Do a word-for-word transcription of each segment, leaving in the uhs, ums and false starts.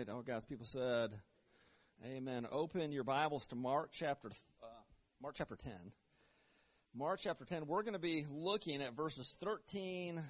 right. Oh, guys, people said, amen. Open your Bibles to Mark chapter, uh, Mark chapter ten. Mark chapter ten, we're going to be looking at verses thirteen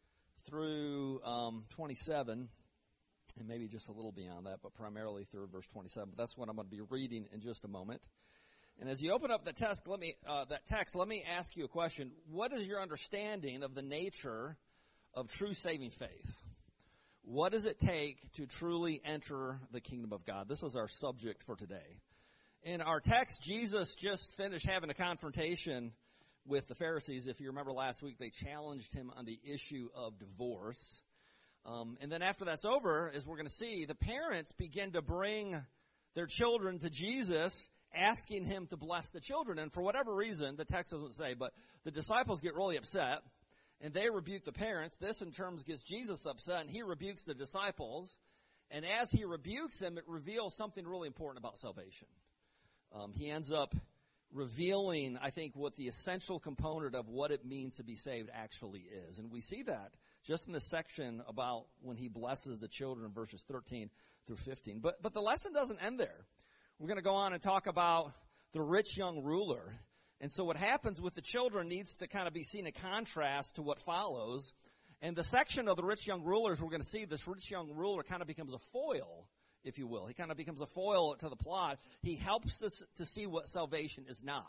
through um, twenty-seven, and maybe just a little beyond that, but primarily through verse twenty-seven. But that's what I'm going to be reading in just a moment. And as you open up the text, let me uh, that text, let me ask you a question. What is your understanding of the nature of true saving faith? What does it take to truly enter the kingdom of God? This is our subject for today. In our text, Jesus just finished having a confrontation with the Pharisees. If you remember last week, they challenged him on the issue of divorce. Um, and then after that's over, as we're going to see, the parents begin to bring their children to Jesus, asking him to bless the children. And for whatever reason, the text doesn't say, but the disciples get really upset. And they rebuke the parents. This, in terms, gets Jesus upset, and he rebukes the disciples. And as he rebukes them, it reveals something really important about salvation. Um, he ends up revealing, I think, what the essential component of what it means to be saved actually is. And we see that just in the section about when he blesses the children in verses thirteen through fifteen. But, but the lesson doesn't end there. We're going to go on and talk about the rich young ruler. And so what happens with the children needs to kind of be seen in contrast to what follows. And the section of the rich young rulers, we're going to see this rich young ruler kind of becomes a foil, if you will. He kind of becomes a foil to the plot. He helps us to see what salvation is not.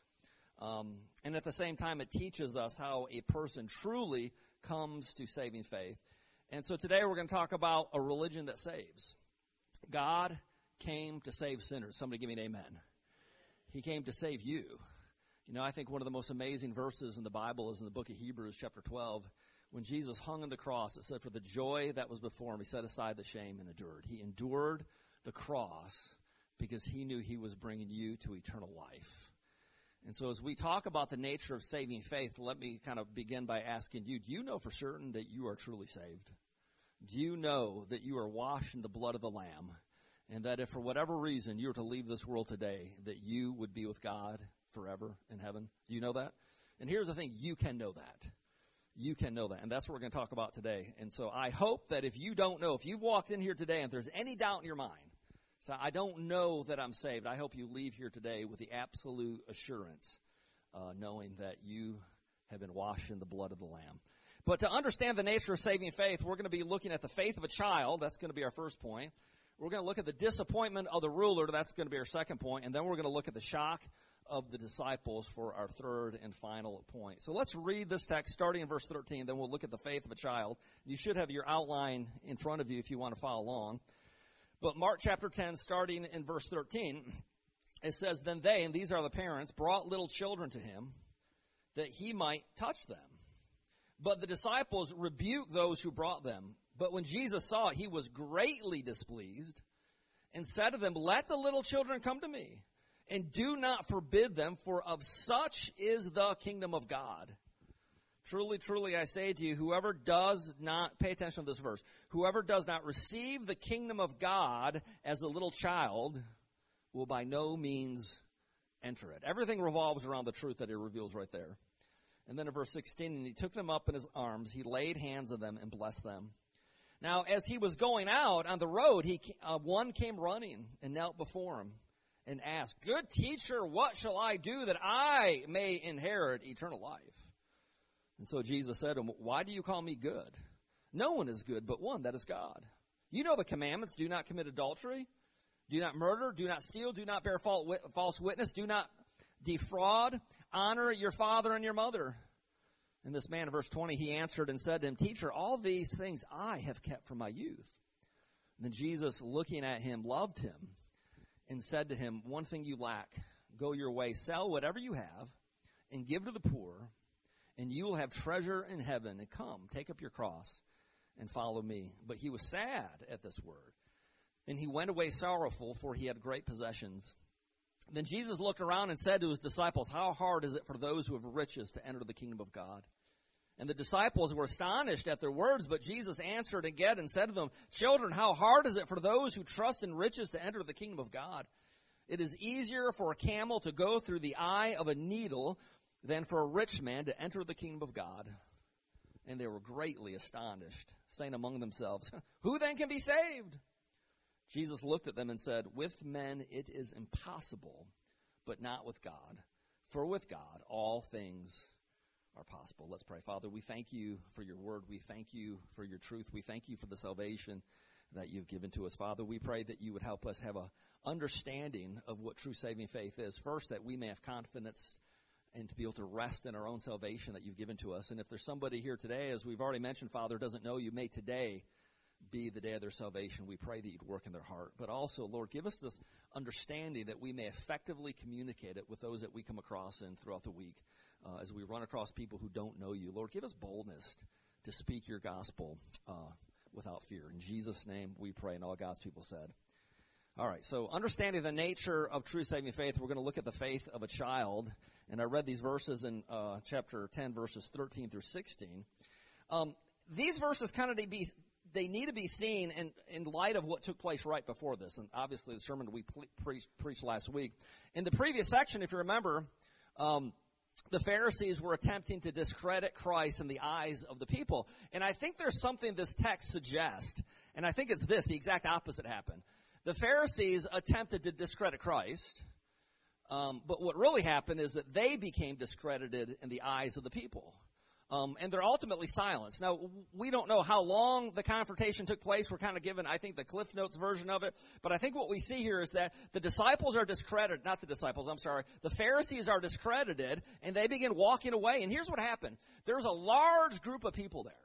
Um, and at the same time, it teaches us how a person truly comes to saving faith. And so today we're going to talk about a religion that saves. God came to save sinners. Somebody give me an amen. He came to save you. You know, I think one of the most amazing verses in the Bible is in the book of Hebrews, chapter twelve. When Jesus hung on the cross, it said, for the joy that was before him, he set aside the shame and endured. He endured the cross because he knew he was bringing you to eternal life. And so as we talk about the nature of saving faith, let me kind of begin by asking you, do you know for certain that you are truly saved? Do you know that you are washed in the blood of the Lamb? And that if for whatever reason you were to leave this world today, that you would be with God forever in heaven? Do you know that? And here's the thing, you can know that. You can know that. And that's what we're going to talk about today. And so I hope that if you don't know, if you've walked in here today and there's any doubt in your mind, so I don't know that I'm saved, I hope you leave here today with the absolute assurance, uh, knowing that you have been washed in the blood of the Lamb. But to understand the nature of saving faith, we're going to be looking at the faith of a child. That's going to be our first point. We're going to look at the disappointment of the ruler. That's going to be our second point. And then we're going to look at the shock of the disciples for our third and final point. So let's read this text starting in verse thirteen. Then we'll look at the faith of a child. You should have your outline in front of you if you want to follow along. But Mark chapter ten, starting in verse thirteen, it says, then they, and these are the parents, brought little children to him that he might touch them. But the disciples rebuked those who brought them. But when Jesus saw it, he was greatly displeased and said to them, let the little children come to me, and do not forbid them, for of such is the kingdom of God. Truly, truly, I say to you, whoever does not, pay attention to this verse, whoever does not receive the kingdom of God as a little child will by no means enter it. Everything revolves around the truth that he reveals right there. And then in verse sixteen, and he took them up in his arms, he laid hands on them and blessed them. Now, as he was going out on the road, he uh, one came running and knelt before him and asked, good teacher, what shall I do that I may inherit eternal life? And so Jesus said to him, why do you call me good? No one is good but one, that is God. You know the commandments, do not commit adultery, do not murder, do not steal, do not bear false witness, do not defraud, honor your father and your mother. And this man, in verse twenty, he answered and said to him, teacher, all these things I have kept from my youth. And then Jesus, looking at him, loved him and said to him, one thing you lack, go your way, sell whatever you have and give to the poor, and you will have treasure in heaven. And come, take up your cross and follow me. But he was sad at this word, and he went away sorrowful, for he had great possessions. Then Jesus looked around and said to his disciples, how hard is it for those who have riches to enter the kingdom of God? And the disciples were astonished at their words, but Jesus answered again and said to them, children, how hard is it for those who trust in riches to enter the kingdom of God? It is easier for a camel to go through the eye of a needle than for a rich man to enter the kingdom of God. And they were greatly astonished, saying among themselves, who then can be saved? Jesus looked at them and said, with men it is impossible, but not with God. For with God all things are possible. Let's pray. Father, we thank you for your word. We thank you for your truth. We thank you for the salvation that you've given to us. Father, we pray that you would help us have a understanding of what true saving faith is. First, that we may have confidence and to be able to rest in our own salvation that you've given to us. And if there's somebody here today, as we've already mentioned, Father, doesn't know you, may today be the day of their salvation. We pray that you'd work in their heart. But also, Lord, give us this understanding that we may effectively communicate it with those that we come across in throughout the week uh, as we run across people who don't know you. Lord, give us boldness to speak your gospel uh, without fear. In Jesus' name we pray, and all God's people said. All right, so understanding the nature of true saving faith, we're going to look at the faith of a child. And I read these verses in uh, chapter ten, verses thirteen through sixteen. Um, these verses kind of need to be, they need to be seen in, in light of what took place right before this. And obviously the sermon we pre- preached, preached last week. In the previous section, if you remember, um, the Pharisees were attempting to discredit Christ in the eyes of the people. And I think there's something this text suggests. And I think it's this, the exact opposite happened. The Pharisees attempted to discredit Christ. Um, but what really happened is that they became discredited in the eyes of the people. Um, and they're ultimately silenced. Now, we don't know how long the confrontation took place. We're kind of given, I think, the Cliff Notes version of it. But I think what we see here is that the disciples are discredited. Not the disciples, I'm sorry. The Pharisees are discredited, and they begin walking away. And here's what happened. There's a large group of people there.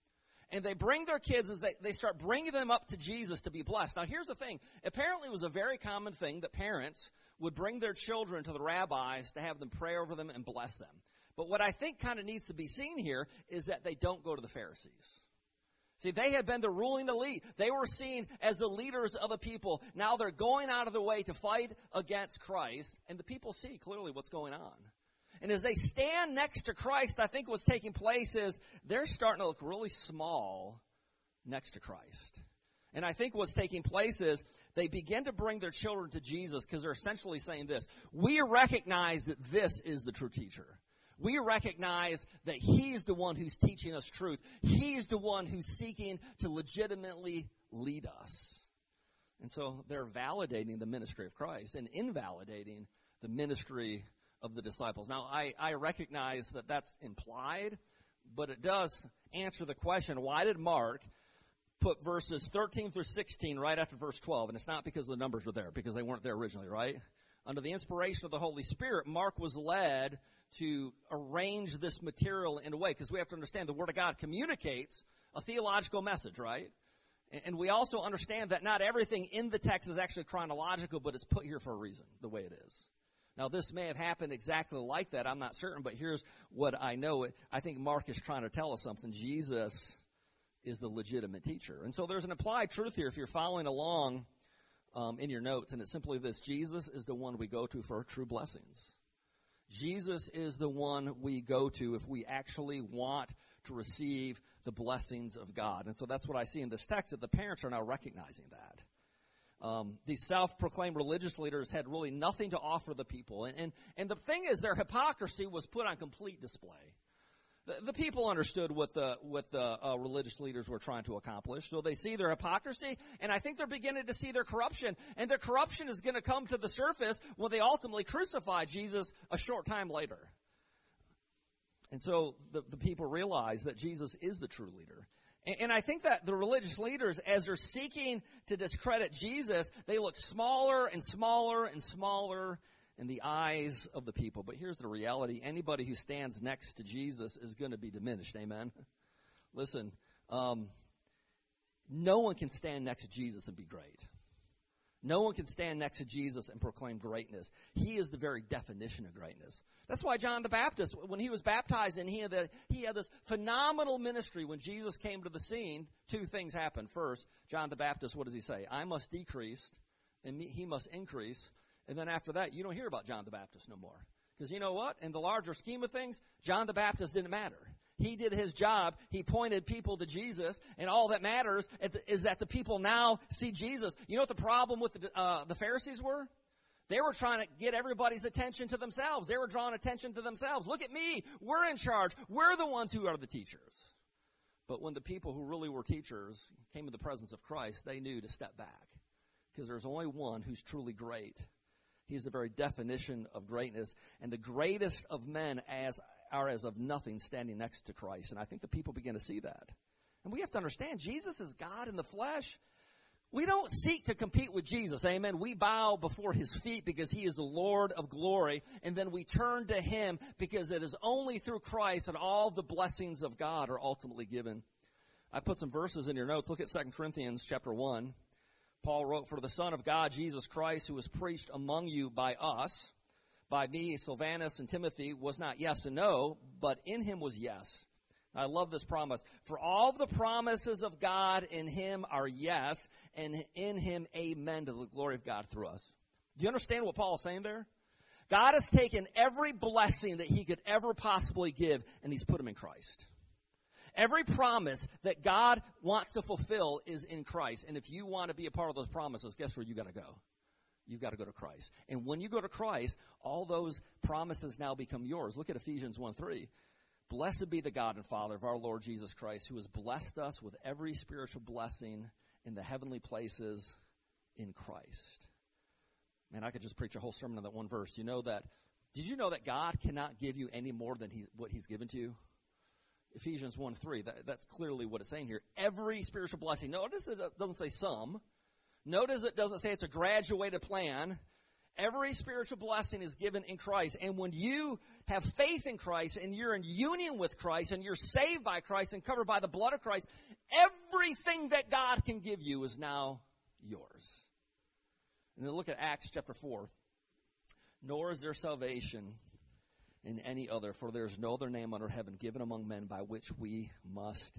And they bring their kids and they, they start bringing them up to Jesus to be blessed. Now, here's the thing. Apparently, it was a very common thing that parents would bring their children to the rabbis to have them pray over them and bless them. But what I think kind of needs to be seen here is that they don't go to the Pharisees. See, they had been the ruling elite. They were seen as the leaders of the people. Now they're going out of their way to fight against Christ, and the people see clearly what's going on. And as they stand next to Christ, I think what's taking place is they're starting to look really small next to Christ. And I think what's taking place is they begin to bring their children to Jesus because they're essentially saying this. We recognize that this is the true teacher. We recognize that he's the one who's teaching us truth. He's the one who's seeking to legitimately lead us. And so they're validating the ministry of Christ and invalidating the ministry of the disciples. Now, I, I recognize that that's implied, but it does answer the question, why did Mark put verses thirteen through sixteen right after verse twelve? And it's not because the numbers were there, because they weren't there originally, right? Under the inspiration of the Holy Spirit, Mark was led to arrange this material in a way, because we have to understand the Word of God communicates a theological message, right? And, and we also understand that not everything in the text is actually chronological, but it's put here for a reason, the way it is. Now, this may have happened exactly like that. I'm not certain, but here's what I know. I think Mark is trying to tell us something. Jesus is the legitimate teacher. And so there's an implied truth here if you're following along um, in your notes, and it's simply this. Jesus is the one we go to for true blessings. Jesus is the one we go to if we actually want to receive the blessings of God. And so that's what I see in this text, that the parents are now recognizing that. Um, these self-proclaimed religious leaders had really nothing to offer the people. And, and, and the thing is, their hypocrisy was put on complete display. The, the people understood what the, what the uh, religious leaders were trying to accomplish. So they see their hypocrisy, and I think they're beginning to see their corruption. And their corruption is going to come to the surface when they ultimately crucify Jesus a short time later. And so the, the people realize that Jesus is the true leader. And I think that the religious leaders, as they're seeking to discredit Jesus, they look smaller and smaller and smaller in the eyes of the people. But here's the reality. Anybody who stands next to Jesus is going to be diminished. Amen? Listen, um, no one can stand next to Jesus and be great. No one can stand next to Jesus and proclaim greatness. He is the very definition of greatness. That's why John the Baptist, when he was baptized, and he had, the, he had this phenomenal ministry. When Jesus came to the scene, two things happened. First, John the Baptist, what does he say? I must decrease, and me, he must increase. And then after that, you don't hear about John the Baptist no more. Because you know what? In the larger scheme of things, John the Baptist didn't matter. He did his job. He pointed people to Jesus, and all that matters is that the people now see Jesus. You know what the problem with the, uh, the Pharisees were? They were trying to get everybody's attention to themselves. They were drawing attention to themselves. Look at me. We're in charge. We're the ones who are the teachers. But when the people who really were teachers came to the presence of Christ, they knew to step back. because there's only one who's truly great. He's the very definition of greatness, and the greatest of men as are as of nothing standing next to Christ. And I think the people begin to see that. And we have to understand, Jesus is God in the flesh. We don't seek to compete with Jesus, amen. We bow before his feet because he is the Lord of glory, and then we turn to him because it is only through Christ that all the blessings of God are ultimately given. I put some verses in your notes. Look at Second Corinthians chapter one. Paul wrote, "For the Son of God, Jesus Christ, who was preached among you by us, by me, Silvanus, and Timothy, was not yes and no, but in him was yes." I love this promise. "For all the promises of God in him are yes, and in him amen to the glory of God through us." Do you understand what Paul is saying there? God has taken every blessing that he could ever possibly give, and he's put them in Christ. Every promise that God wants to fulfill is in Christ. And if you want to be a part of those promises, guess where you got to go? You've got to go to Christ. And when you go to Christ, all those promises now become yours. Look at Ephesians one three. "Blessed be the God and Father of our Lord Jesus Christ, who has blessed us with every spiritual blessing in the heavenly places in Christ." Man, I could just preach a whole sermon on that one verse. You know that? Did you know that God cannot give you any more than he's, what he's given to you? Ephesians one three, that, that's clearly what it's saying here. Every spiritual blessing. Notice it doesn't say some. Notice it doesn't say it's a graduated plan. Every spiritual blessing is given in Christ. And when you have faith in Christ and you're in union with Christ and you're saved by Christ and covered by the blood of Christ, everything that God can give you is now yours. And then look at Acts chapter four. "Nor is there salvation in any other, for there is no other name under heaven given among men by which we must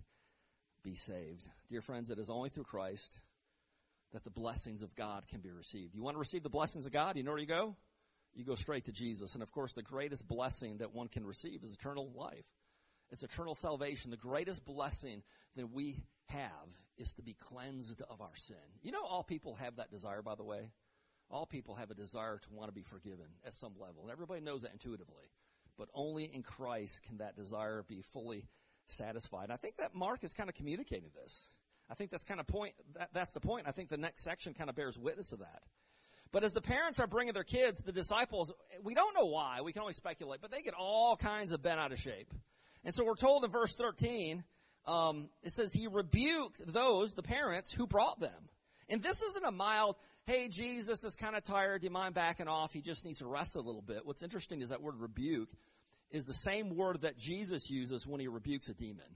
be saved." Dear friends, it is only through Christ that the blessings of God can be received. You want to receive the blessings of God? You know where you go? You go straight to Jesus. And of course, the greatest blessing that one can receive is eternal life. It's eternal salvation. The greatest blessing that we have is to be cleansed of our sin. You know, all people have that desire, by the way. All people have a desire to want to be forgiven at some level. And everybody knows that intuitively. But only in Christ can that desire be fully satisfied. And I think that Mark is kind of communicating this. I think that's kind of point. That, that's the point. I think the next section kind of bears witness of that. But as the parents are bringing their kids, the disciples, we don't know why. We can only speculate. But they get all kinds of bent out of shape. And so we're told in verse thirteen, um, it says, "He rebuked those, the parents, who brought them." And this isn't a mild, "Hey, Jesus is kind of tired. Do you mind backing off? He just needs to rest a little bit." What's interesting is that word rebuke is the same word that Jesus uses when he rebukes a demon.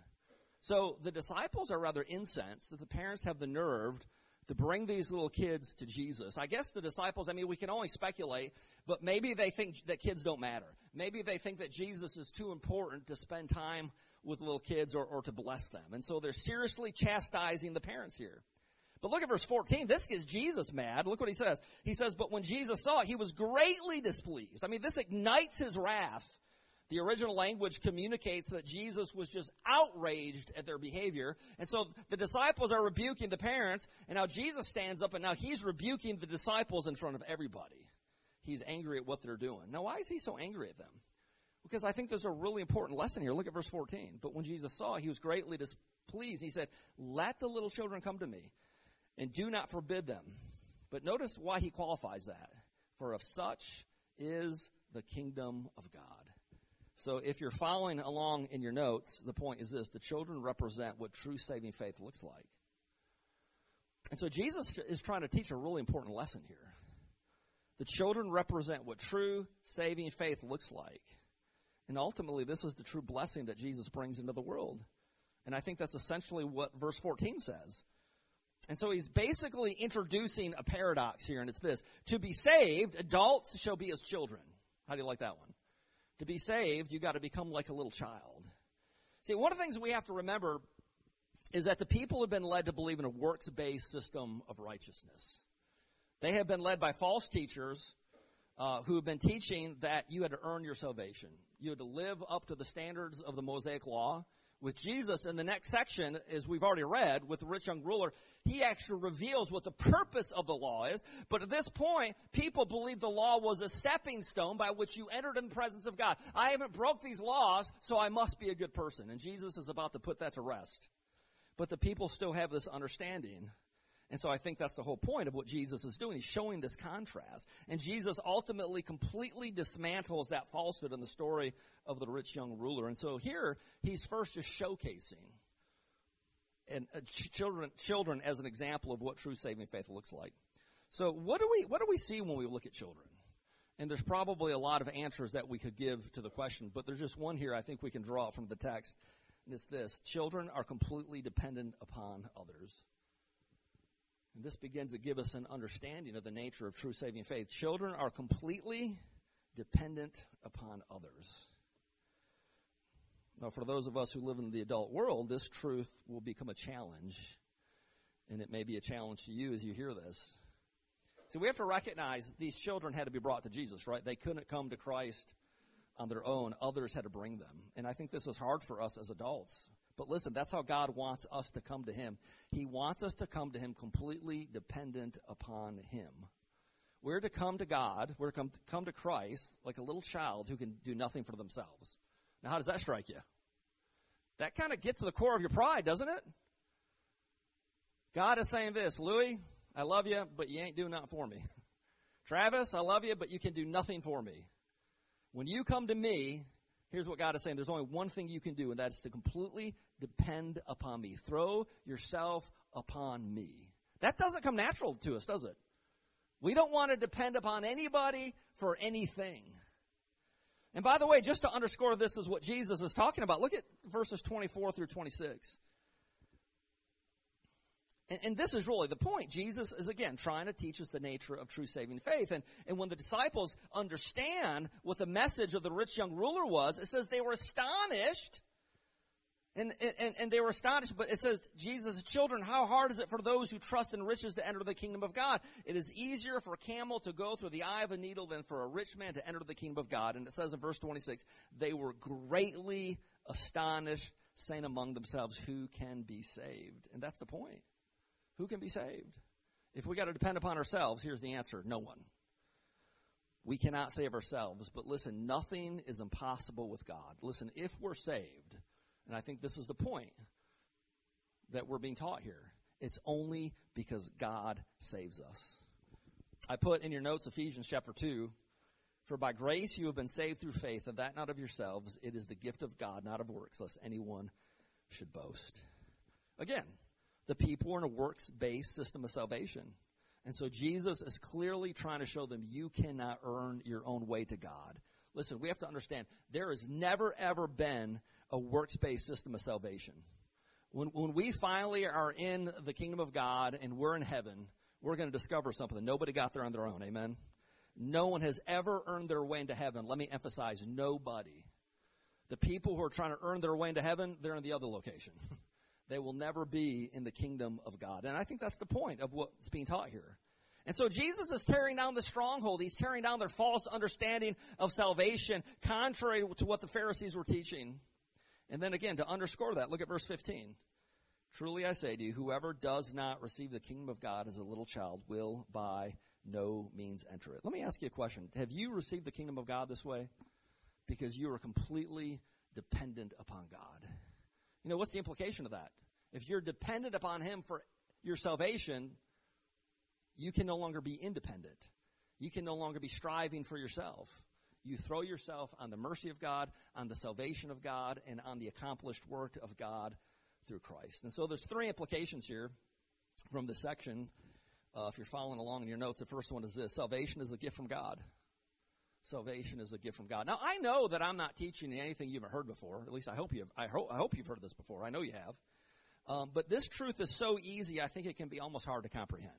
So the disciples are rather incensed that the parents have the nerve to bring these little kids to Jesus. I guess the disciples, I mean, we can only speculate, but maybe they think that kids don't matter. Maybe they think that Jesus is too important to spend time with little kids or, or to bless them. And so they're seriously chastising the parents here. But look at verse fourteen. This gets Jesus mad. Look what he says. He says, "But when Jesus saw it, he was greatly displeased." I mean, this ignites his wrath. The original language communicates that Jesus was just outraged at their behavior. And so the disciples are rebuking the parents, and now Jesus stands up, and now he's rebuking the disciples in front of everybody. He's angry at what they're doing. Now, why is he so angry at them? Because I think there's a really important lesson here. Look at verse fourteen. "But when Jesus saw it, he was greatly displeased. He said, 'Let the little children come to me, and do not forbid them.'" But notice why he qualifies that. "For of such is the kingdom of God." So if you're following along in your notes, the point is this: the children represent what true saving faith looks like. And so Jesus is trying to teach a really important lesson here. The children represent what true saving faith looks like. And ultimately, this is the true blessing that Jesus brings into the world. And I think that's essentially what verse fourteen says. And so he's basically introducing a paradox here, and it's this: to be saved, adults shall be as children. How do you like that one? To be saved, you got to become like a little child. See, one of the things we have to remember is that the people have been led to believe in a works-based system of righteousness. They have been led by false teachers uh, who have been teaching that you had to earn your salvation. You had to live up to the standards of the Mosaic law. With Jesus in the next section, as we've already read, with the rich young ruler, he actually reveals what the purpose of the law is. But at this point, people believe the law was a stepping stone by which you entered in the presence of God. I haven't broke these laws, so I must be a good person. And Jesus is about to put that to rest. But the people still have this understanding. And so I think that's the whole point of what Jesus is doing. He's showing this contrast. And Jesus ultimately completely dismantles that falsehood in the story of the rich young ruler. And so here, he's first just showcasing and uh, children, children as an example of what true saving faith looks like. So what do we, what do we see when we look at children? And there's probably a lot of answers that we could give to the question, but there's just one here I think we can draw from the text. And it's this: children are completely dependent upon others. And this begins to give us an understanding of the nature of true saving faith. Children are completely dependent upon others. Now, for those of us who live in the adult world, this truth will become a challenge. And it may be a challenge to you as you hear this. So we have to recognize these children had to be brought to Jesus, right? They couldn't come to Christ on their own. Others had to bring them. And I think this is hard for us as adults. But listen, that's how God wants us to come to him. He wants us to come to him completely dependent upon him. We're to come to God, we're to come, come to Christ like a little child who can do nothing for themselves. Now, how does that strike you? That kind of gets to the core of your pride, doesn't it? God is saying this: Louis, I love you, but you ain't doing nothing for me. Travis, I love you, but you can do nothing for me. When you come to me, here's what God is saying: there's only one thing you can do, and that's to completely depend upon me. Throw yourself upon me. That doesn't come natural to us, does it? We don't want to depend upon anybody for anything. And by the way, just to underscore this is what Jesus is talking about, look at verses twenty-four through twenty-six. And, and this is really the point. Jesus is, again, trying to teach us the nature of true saving faith. And, and when the disciples understand what the message of the rich young ruler was, it says they were astonished. And, and, and they were astonished, but it says, Jesus' children, how hard is it for those who trust in riches to enter the kingdom of God? It is easier for a camel to go through the eye of a needle than for a rich man to enter the kingdom of God. And it says in verse twenty-six, they were greatly astonished, saying among themselves, who can be saved? And that's the point. Who can be saved? If we got to depend upon ourselves, here's the answer: no one. We cannot save ourselves. But listen, nothing is impossible with God. Listen, if we're saved, and I think this is the point that we're being taught here, it's only because God saves us. I put in your notes Ephesians chapter two, for by grace you have been saved through faith, and that not of yourselves. It is the gift of God, not of works, lest anyone should boast. Again, the people are in a works-based system of salvation. And so Jesus is clearly trying to show them you cannot earn your own way to God. Listen, we have to understand, there has never, ever been a works-based system of salvation. When, when we finally are in the kingdom of God and we're in heaven, we're going to discover something. Nobody got there on their own, amen? No one has ever earned their way into heaven. Let me emphasize, nobody. The people who are trying to earn their way into heaven, they're in the other location. They will never be in the kingdom of God. And I think that's the point of what's being taught here. And so Jesus is tearing down the stronghold. He's tearing down their false understanding of salvation, contrary to what the Pharisees were teaching. And then again, to underscore that, look at verse fifteen. Truly I say to you, whoever does not receive the kingdom of God as a little child will by no means enter it. Let me ask you a question. Have you received the kingdom of God this way? Because you are completely dependent upon God. You know, what's the implication of that? If you're dependent upon him for your salvation, you can no longer be independent. You can no longer be striving for yourself. You throw yourself on the mercy of God, on the salvation of God, and on the accomplished work of God through Christ. And so there's three implications here from this section. Uh, if you're following along in your notes, the first one is this: salvation is a gift from God. Salvation is a gift from God. Now, I know that I'm not teaching anything you haven't heard before. At least I hope you've. I hope, I hope you've heard this before. I know you have. Um, but this truth is so easy, I think it can be almost hard to comprehend.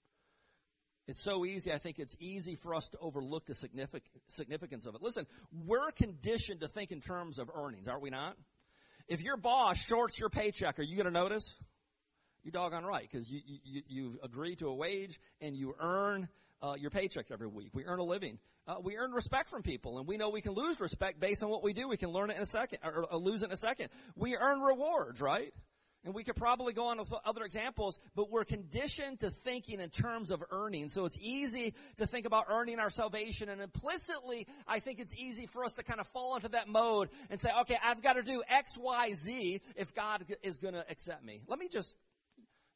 It's so easy, I think it's easy for us to overlook the signific- significance of it. Listen, we're conditioned to think in terms of earnings, are we not? If your boss shorts your paycheck, are you going to notice? You're doggone right, because you, you, you've agreed to a wage and you earn uh, your paycheck every week. We earn a living. Uh, we earn respect from people, and we know we can lose respect based on what we do. We can learn it in a second, or, or lose it in a second. We earn rewards, right? And we could probably go on with other examples, but we're conditioned to thinking in terms of earning. So it's easy to think about earning our salvation, and implicitly, I think it's easy for us to kind of fall into that mode and say, okay, I've got to do X, Y, Z if God is going to accept me. Let me just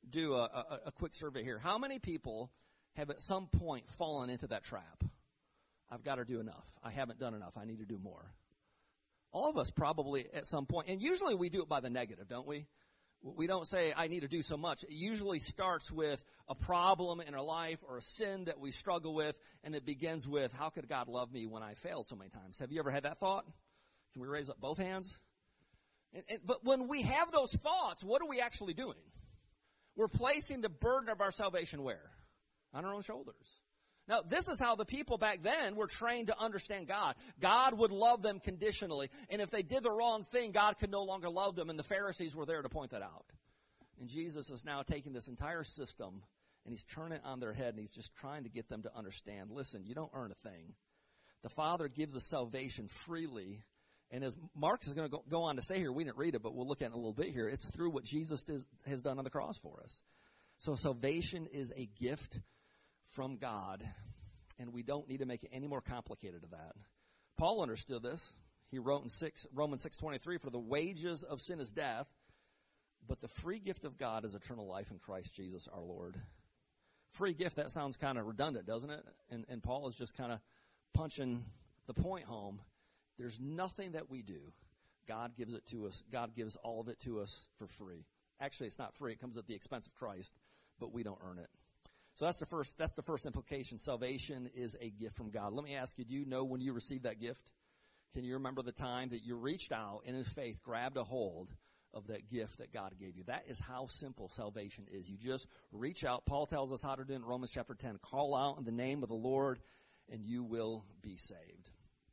do a, a, a quick survey here. How many people have at some point fallen into that trap? I've got to do enough. I haven't done enough. I need to do more. All of us probably at some point, and usually we do it by the negative, don't we? We don't say, I need to do so much. It usually starts with a problem in our life or a sin that we struggle with, and it begins with, how could God love me when I failed so many times? Have you ever had that thought? Can we raise up both hands? And, and, but when we have those thoughts, what are we actually doing? We're placing the burden of our salvation where? On our own shoulders. Now, this is how the people back then were trained to understand God. God would love them conditionally. And if they did the wrong thing, God could no longer love them. And the Pharisees were there to point that out. And Jesus is now taking this entire system and he's turning it on their head and he's just trying to get them to understand, listen, you don't earn a thing. The Father gives us salvation freely. And as Mark is going to go on to say here, we didn't read it, but we'll look at it in a little bit here. It's through what Jesus does, has done on the cross for us. So salvation is a gift from God, and we don't need to make it any more complicated than that. Paul understood this. He wrote in six, Romans six twenty-three, for the wages of sin is death, but the free gift of God is eternal life in Christ Jesus our Lord. Free gift, that sounds kind of redundant, doesn't it? And, and Paul is just kind of punching the point home. There's nothing that we do. God gives it to us. God gives all of it to us for free. Actually, it's not free. It comes at the expense of Christ, but we don't earn it. So that's the first, that's the first implication. Salvation is a gift from God. Let me ask you, do you know when you received that gift? Can you remember the time that you reached out and in faith grabbed a hold of that gift that God gave you? That is how simple salvation is. You just reach out. Paul tells us how to do it in Romans chapter ten. Call out in the name of the Lord and you will be saved.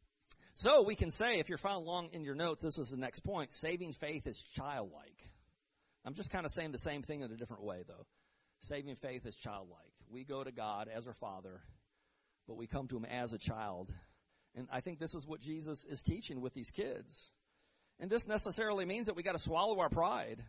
So we can say, if you're following along in your notes, this is the next point. Saving faith is childlike. I'm just kind of saying the same thing in a different way, though. Saving faith is childlike. We go to God as our Father, but we come to Him as a child. And I think this is what Jesus is teaching with these kids. And this necessarily means that we got to swallow our pride.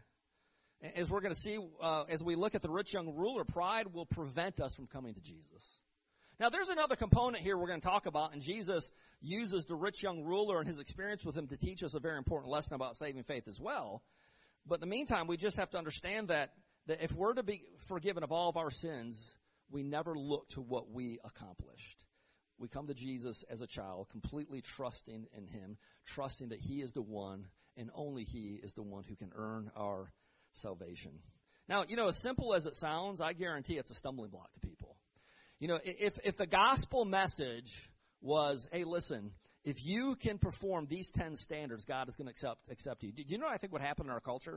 As we're going to see, uh, as we look at the rich young ruler, pride will prevent us from coming to Jesus. Now, there's another component here we're going to talk about, and Jesus uses the rich young ruler and his experience with him to teach us a very important lesson about saving faith as well. But in the meantime, we just have to understand that, that if we're to be forgiven of all of our sins, we never look to what we accomplished. We come to Jesus as a child, completely trusting in Him, trusting that He is the one, and only He is the one who can earn our salvation. Now, you know, as simple as it sounds, I guarantee it's a stumbling block to people. You know, if, if the gospel message was, hey, listen, if you can perform these ten standards, God is going to accept, accept you. Do you know what I think would happen in our culture?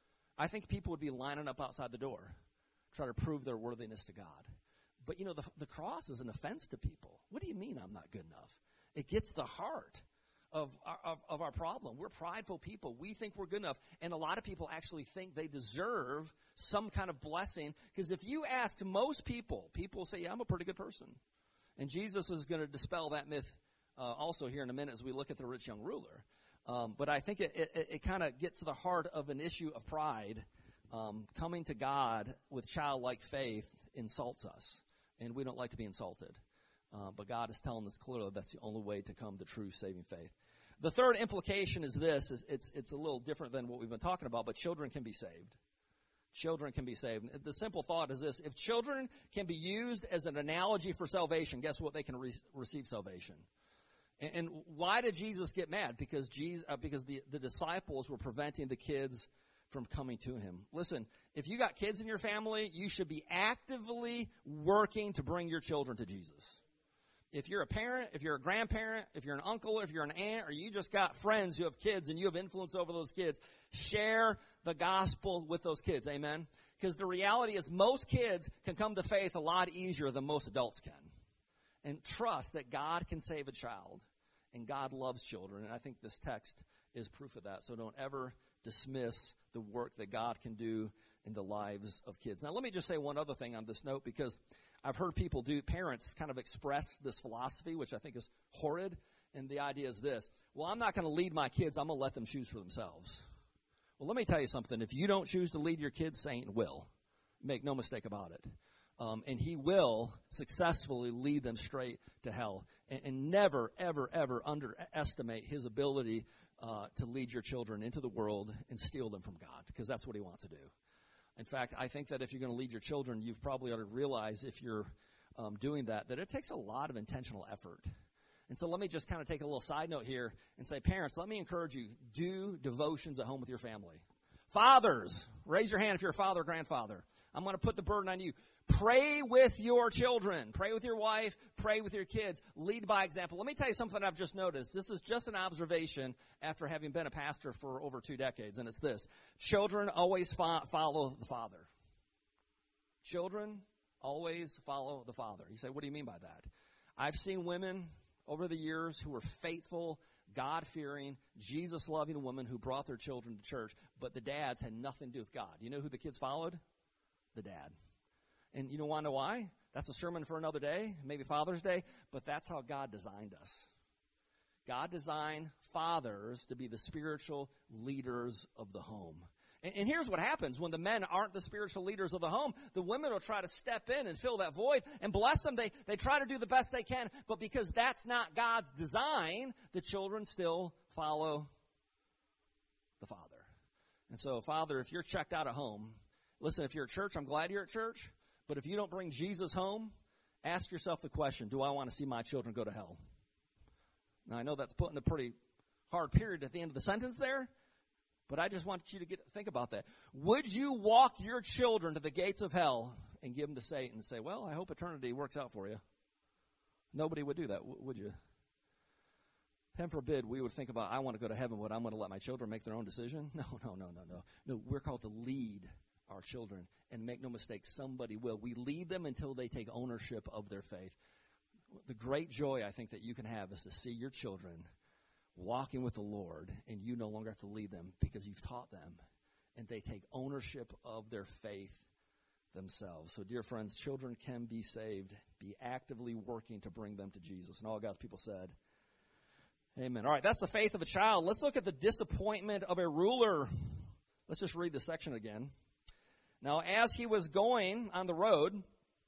I think people would be lining up outside the door, trying to prove their worthiness to God. But, you know, the, the cross is an offense to people. What do you mean I'm not good enough? It gets the heart of our, of, of our problem. We're prideful people. We think we're good enough. And a lot of people actually think they deserve some kind of blessing. Because if you ask most people, people will say, yeah, I'm a pretty good person. And Jesus is going to dispel that myth uh, also here in a minute as we look at the rich young ruler. Um, but I think it, it, it kind of gets to the heart of an issue of pride. Um, coming to God with childlike faith insults us. And we don't like to be insulted. Uh, but God is telling us clearly that's the only way to come to true saving faith. The third implication is this. Is it's, it's a little different than what we've been talking about, but children can be saved. Children can be saved. The simple thought is this. If children can be used as an analogy for salvation, guess what? They can re- receive salvation. And, and why did Jesus get mad? Because Jesus, uh, because the, the disciples were preventing the kids from coming to Him. Listen, if you got kids in your family, you should be actively working to bring your children to Jesus. If you're a parent, if you're a grandparent, if you're an uncle, if you're an aunt, or you just got friends who have kids and you have influence over those kids, share the gospel with those kids. Amen? Because the reality is most kids can come to faith a lot easier than most adults can. And trust that God can save a child. And God loves children. And I think this text is proof of that. So don't ever dismiss the work that God can do in the lives of kids. Now, let me just say one other thing on this note, because I've heard people do, parents kind of express this philosophy, which I think is horrid. And the idea is this. Well, I'm not going to lead my kids. I'm going to let them choose for themselves. Well, let me tell you something. If you don't choose to lead your kids, Satan will. Make no mistake about it. Um, and he will successfully lead them straight to hell. And, and never, ever, ever underestimate his ability uh, to lead your children into the world and steal them from God, because that's what he wants to do. In fact, I think that if you're going to lead your children, you've probably ought to realize if you're um, doing that, that it takes a lot of intentional effort. And so let me just kind of take a little side note here and say, parents, let me encourage you, do devotions at home with your family. Fathers, raise your hand if you're a father or grandfather. I'm going to put the burden on you. Pray with your children. Pray with your wife. Pray with your kids. Lead by example. Let me tell you something I've just noticed. This is just an observation after having been a pastor for over two decades, and it's this. Children always fo- follow the father. Children always follow the father. You say, what do you mean by that? I've seen women over the years who were faithful, God-fearing, Jesus-loving women who brought their children to church, but the dads had nothing to do with God. You know who the kids followed? The dad. And you know want to know why? That's a sermon for another day, maybe Father's Day, but that's how God designed us. God designed fathers to be the spiritual leaders of the home. And, and here's what happens. When the men aren't the spiritual leaders of the home, the women will try to step in and fill that void and bless them. They, they try to do the best they can, but because that's not God's design, the children still follow the father. And so, Father, if you're checked out at home, listen, if you're at church, I'm glad you're at church. But if you don't bring Jesus home, ask yourself the question, do I want to see my children go to hell? Now, I know that's putting a pretty hard period at the end of the sentence there, but I just want you to get think about that. Would you walk your children to the gates of hell and give them to Satan and say, well, I hope eternity works out for you? Nobody would do that, would you? Heaven forbid we would think about, I want to go to heaven, but I'm going to let my children make their own decision? No, no, no, no, no. No, we're called to lead our children. And make no mistake, somebody will. We lead them until they take ownership of their faith. The great joy I think that you can have is to see your children walking with the Lord, and you no longer have to lead them because you've taught them, and they take ownership of their faith themselves. So, dear friends, children can be saved. Be actively working to bring them to Jesus. And all God's people said, amen. All right, that's the faith of a child. Let's look at the disappointment of a ruler. Let's just read this section again. Now, as he was going on the road,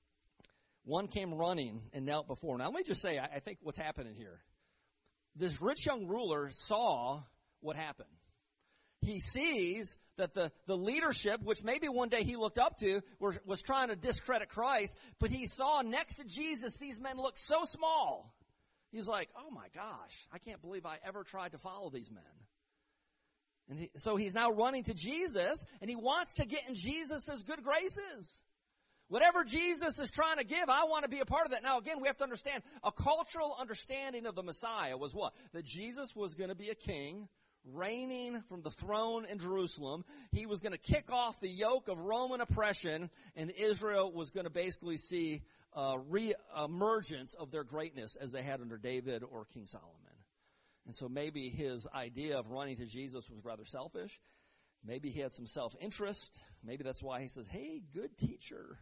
one came running and knelt before him. Now, let me just say, I think what's happening here. This rich young ruler saw what happened. He sees that the, the leadership, which maybe one day he looked up to, was, was trying to discredit Christ, but he saw next to Jesus, these men look so small. He's like, oh my gosh, I can't believe I ever tried to follow these men. And he, so he's now running to Jesus, and he wants to get in Jesus' good graces. Whatever Jesus is trying to give, I want to be a part of that. Now, again, we have to understand, a cultural understanding of the Messiah was what? That Jesus was going to be a king, reigning from the throne in Jerusalem. He was going to kick off the yoke of Roman oppression, and Israel was going to basically see a re-emergence of their greatness as they had under David or King Solomon. And so maybe his idea of running to Jesus was rather selfish. Maybe he had some self-interest. Maybe that's why he says, hey, good teacher.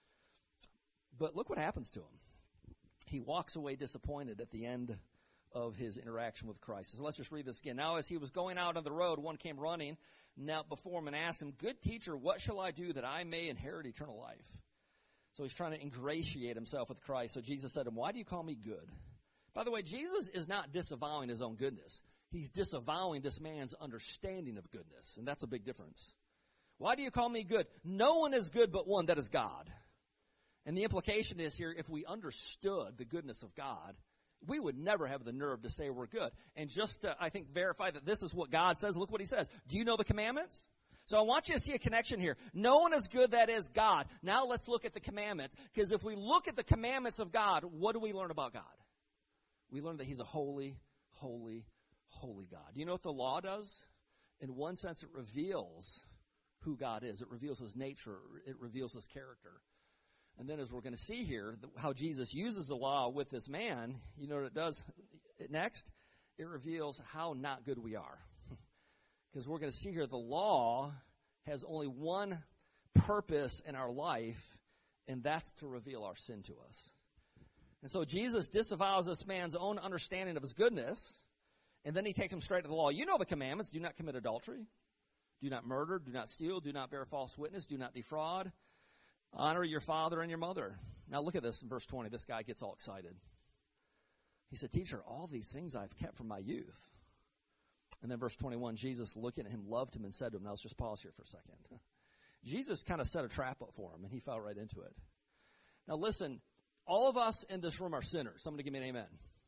But look what happens to him. He walks away disappointed at the end of his interaction with Christ. So let's just read this again. Now as he was going out on the road, one came running, knelt before him and asked him, good teacher, what shall I do that I may inherit eternal life? So he's trying to ingratiate himself with Christ. So Jesus said to him, why do you call me good? By the way, Jesus is not disavowing his own goodness. He's disavowing this man's understanding of goodness, and that's a big difference. Why do you call me good? No one is good but one, that is God. And the implication is here, if we understood the goodness of God, we would never have the nerve to say we're good. And just to, I think, verify that this is what God says, look what he says. Do you know the commandments? So I want you to see a connection here. No one is good, that is God. Now let's look at the commandments, because if we look at the commandments of God, what do we learn about God? We learn that he's a holy, holy, holy God. Do you know what the law does? In one sense, it reveals who God is. It reveals his nature. It reveals his character. And then as we're going to see here, how Jesus uses the law with this man, you know what it does next? It reveals how not good we are. Because we're going to see here the law has only one purpose in our life, and that's to reveal our sin to us. And so Jesus disavows this man's own understanding of his goodness, and then he takes him straight to the law. You know the commandments. Do not commit adultery. Do not murder. Do not steal. Do not bear false witness. Do not defraud. Honor your father and your mother. Now look at this in verse twenty. This guy gets all excited. He said, teacher, all these things I've kept from my youth. And then verse twenty-one, Jesus looking at him loved him and said to him, now let's just pause here for a second. Jesus kind of set a trap up for him, and he fell right into it. Now listen, all of us in this room are sinners. Somebody give me an amen.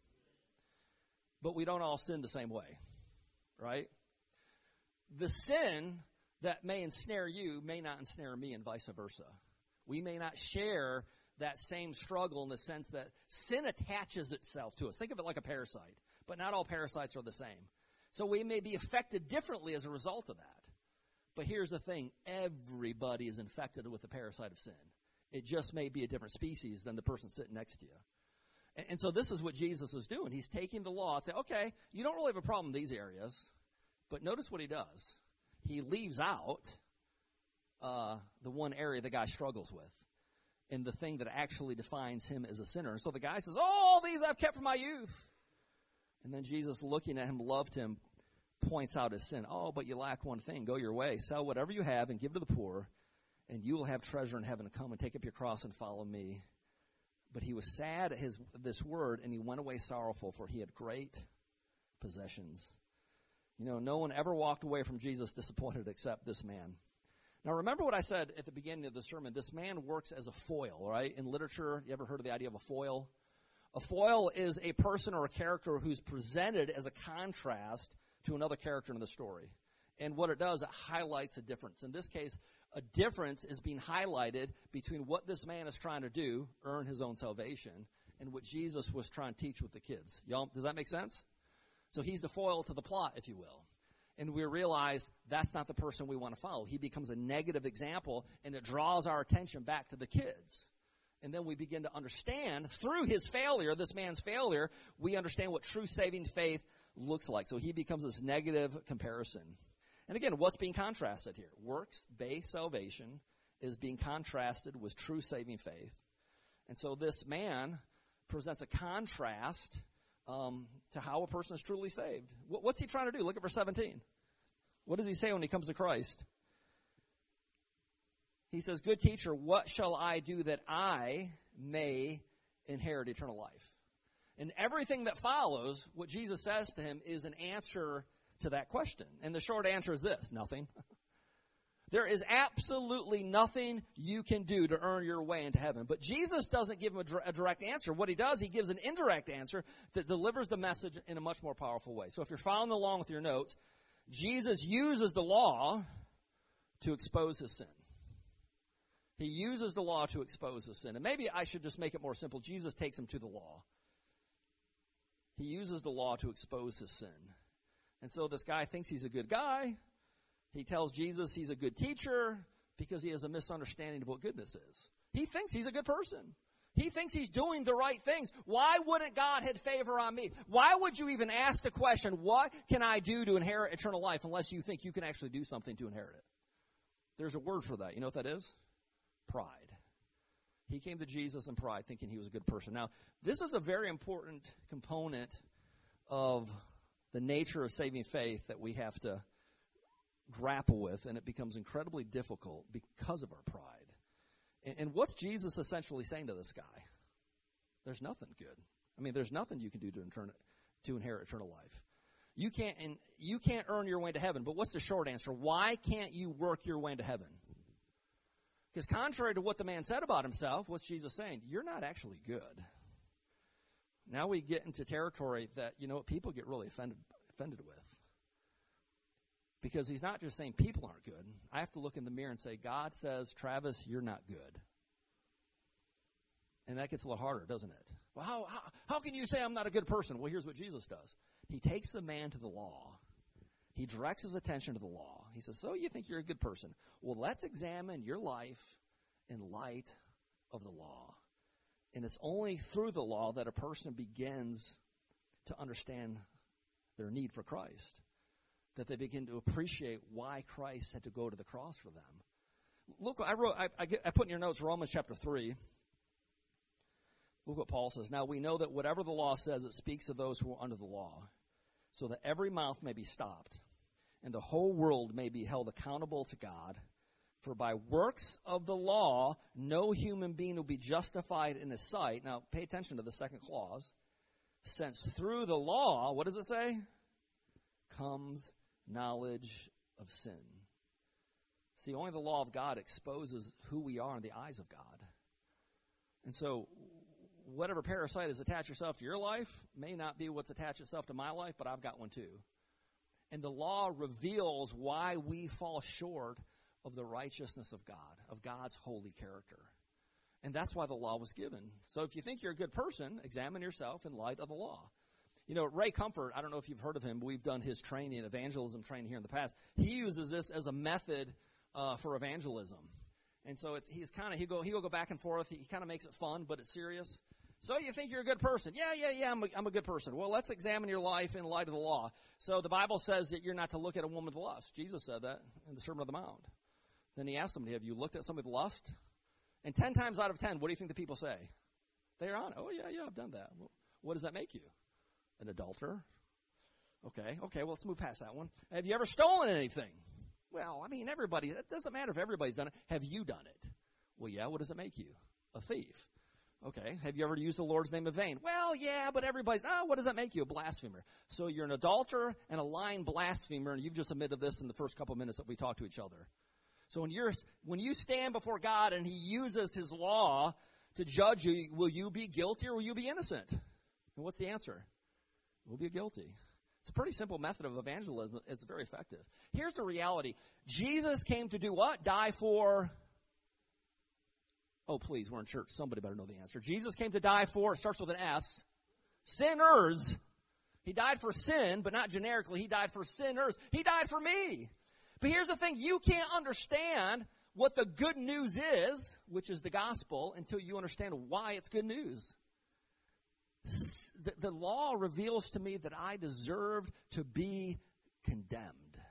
But we don't all sin the same way, right? The sin that may ensnare you may not ensnare me, and vice versa. We may not share that same struggle in the sense that sin attaches itself to us. Think of it like a parasite, but not all parasites are the same. So we may be affected differently as a result of that. But here's the thing. Everybody is infected with the parasite of sin. It just may be a different species than the person sitting next to you. And, and so this is what Jesus is doing. He's taking the law and saying, okay, you don't really have a problem in these areas, but notice what he does. He leaves out uh, the one area the guy struggles with and the thing that actually defines him as a sinner. And so the guy says, oh, all these I've kept from my youth. And then Jesus, looking at him, loved him, points out his sin. Oh, but you lack one thing. Go your way. Sell whatever you have and give to the poor, and you will have treasure in heaven. Come and take up your cross and follow me. But he was sad at his this word, and he went away sorrowful, for he had great possessions. You know, no one ever walked away from Jesus disappointed except this man. Now, remember what I said at the beginning of the sermon. This man works as a foil, right? In literature, you ever heard of the idea of a foil? A foil is a person or a character who's presented as a contrast to another character in the story. And what it does, it highlights a difference. In this case, a difference is being highlighted between what this man is trying to do, earn his own salvation, and what Jesus was trying to teach with the kids. Y'all, does that make sense? So he's the foil to the plot, if you will. And we realize that's not the person we want to follow. He becomes a negative example, and it draws our attention back to the kids. And then we begin to understand, through his failure, this man's failure, we understand what true saving faith looks like. So he becomes this negative comparison. And again, what's being contrasted here? Works-based salvation is being contrasted with true saving faith. And so this man presents a contrast um, to how a person is truly saved. What, what's he trying to do? Look at verse seventeen. What does he say when he comes to Christ? He says, good teacher, what shall I do that I may inherit eternal life? And everything that follows, what Jesus says to him, is an answer to that question. And the short answer is this: nothing. There is absolutely nothing you can do to earn your way into heaven. But Jesus doesn't give him a, dir- a direct answer. What he does, he gives an indirect answer that delivers the message in a much more powerful way. So if you're following along with your notes, Jesus uses the law to expose his sin. He uses the law to expose his sin. And maybe I should just make it more simple. Jesus takes him to the law. He uses the law to expose his sin. And so this guy thinks he's a good guy. He tells Jesus he's a good teacher because he has a misunderstanding of what goodness is. He thinks he's a good person. He thinks he's doing the right things. Why wouldn't God have favor on me? Why would you even ask the question, what can I do to inherit eternal life, unless you think you can actually do something to inherit it? There's a word for that. You know what that is? Pride. He came to Jesus in pride, thinking he was a good person. Now, this is a very important component of the nature of saving faith that we have to grapple with, and it becomes incredibly difficult because of our pride. And, and what's Jesus essentially saying to this guy? There's nothing good. I mean, there's nothing you can do to, intern- to inherit eternal life. You can't, and you can't earn your way to heaven. But what's the short answer? Why can't you work your way into heaven? Because contrary to what the man said about himself, what's Jesus saying? You're not actually good. Now we get into territory that, you know, people get really offended offended with. Because he's not just saying people aren't good. I have to look in the mirror and say, God says, Travis, you're not good. And that gets a little harder, doesn't it? Well, how, how, how can you say I'm not a good person? Well, here's what Jesus does. He takes the man to the law. He directs his attention to the law. He says, so you think you're a good person. Well, let's examine your life in light of the law. And it's only through the law that a person begins to understand their need for Christ, that they begin to appreciate why Christ had to go to the cross for them. Look, I wrote, I, I, get, I put in your notes Romans chapter three. Look what Paul says. Now we know that whatever the law says, it speaks of those who are under the law, so that every mouth may be stopped, and the whole world may be held accountable to God. For by works of the law, no human being will be justified in his sight. Now, pay attention to the second clause. Since through the law, what does it say? Comes knowledge of sin. See, only the law of God exposes who we are in the eyes of God. And so whatever parasite has attached itself to your life may not be what's attached itself to my life, but I've got one too. And the law reveals why we fall short of the righteousness of God, of God's holy character. And that's why the law was given. So if you think you're a good person, examine yourself in light of the law. You know, Ray Comfort, I don't know if you've heard of him, but we've done his training, evangelism training here in the past. He uses this as a method uh, for evangelism. And so it's, he's kind of, he go, he'll go back and forth. He kind of makes it fun, but it's serious. So you think you're a good person. Yeah, yeah, yeah, I'm a, I'm a good person. Well, let's examine your life in light of the law. So the Bible says that you're not to look at a woman with lust. Jesus said that in the Sermon on the Mount. Then he asked somebody, have you looked at somebody with lust? And ten times out of ten, what do you think the people say? They're on, oh, yeah, yeah, I've done that. Well, what does that make you? An adulterer? Okay, okay, well, let's move past that one. Have you ever stolen anything? Well, I mean, everybody, it doesn't matter if everybody's done it. Have you done it? Well, yeah, what does it make you? A thief. Okay, have you ever used the Lord's name in vain? Well, yeah, but everybody's, oh, what does that make you? A blasphemer. So you're an adulterer and a lying blasphemer, and you've just admitted this in the first couple minutes that we talked to each other. So when you're, when you stand before God and he uses his law to judge you, will you be guilty or will you be innocent? And what's the answer? We'll be guilty. It's a pretty simple method of evangelism. It's very effective. Here's the reality. Jesus came to do what? Die for... Oh, please, we're in church. Somebody better know the answer. Jesus came to die for, it starts with an S, sinners. He died for sin, but not generically. He died for sinners. He died for me. But here's the thing. You can't understand what the good news is, which is the gospel, until you understand why it's good news. The, the law reveals to me that I deserved to be condemned.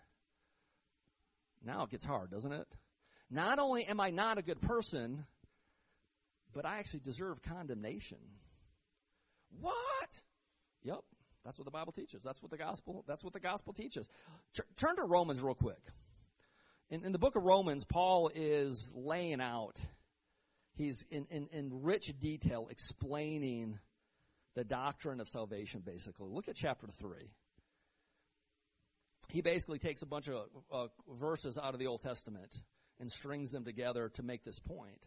Now it gets hard, doesn't it? Not only am I not a good person, but I actually deserve condemnation. What? Yep, that's what the Bible teaches. That's what the gospel, that's what the gospel teaches. T- turn to Romans real quick. In, in the book of Romans, Paul is laying out, he's in, in, in rich detail explaining the doctrine of salvation, basically. Look at chapter three. He basically takes a bunch of uh, verses out of the Old Testament and strings them together to make this point.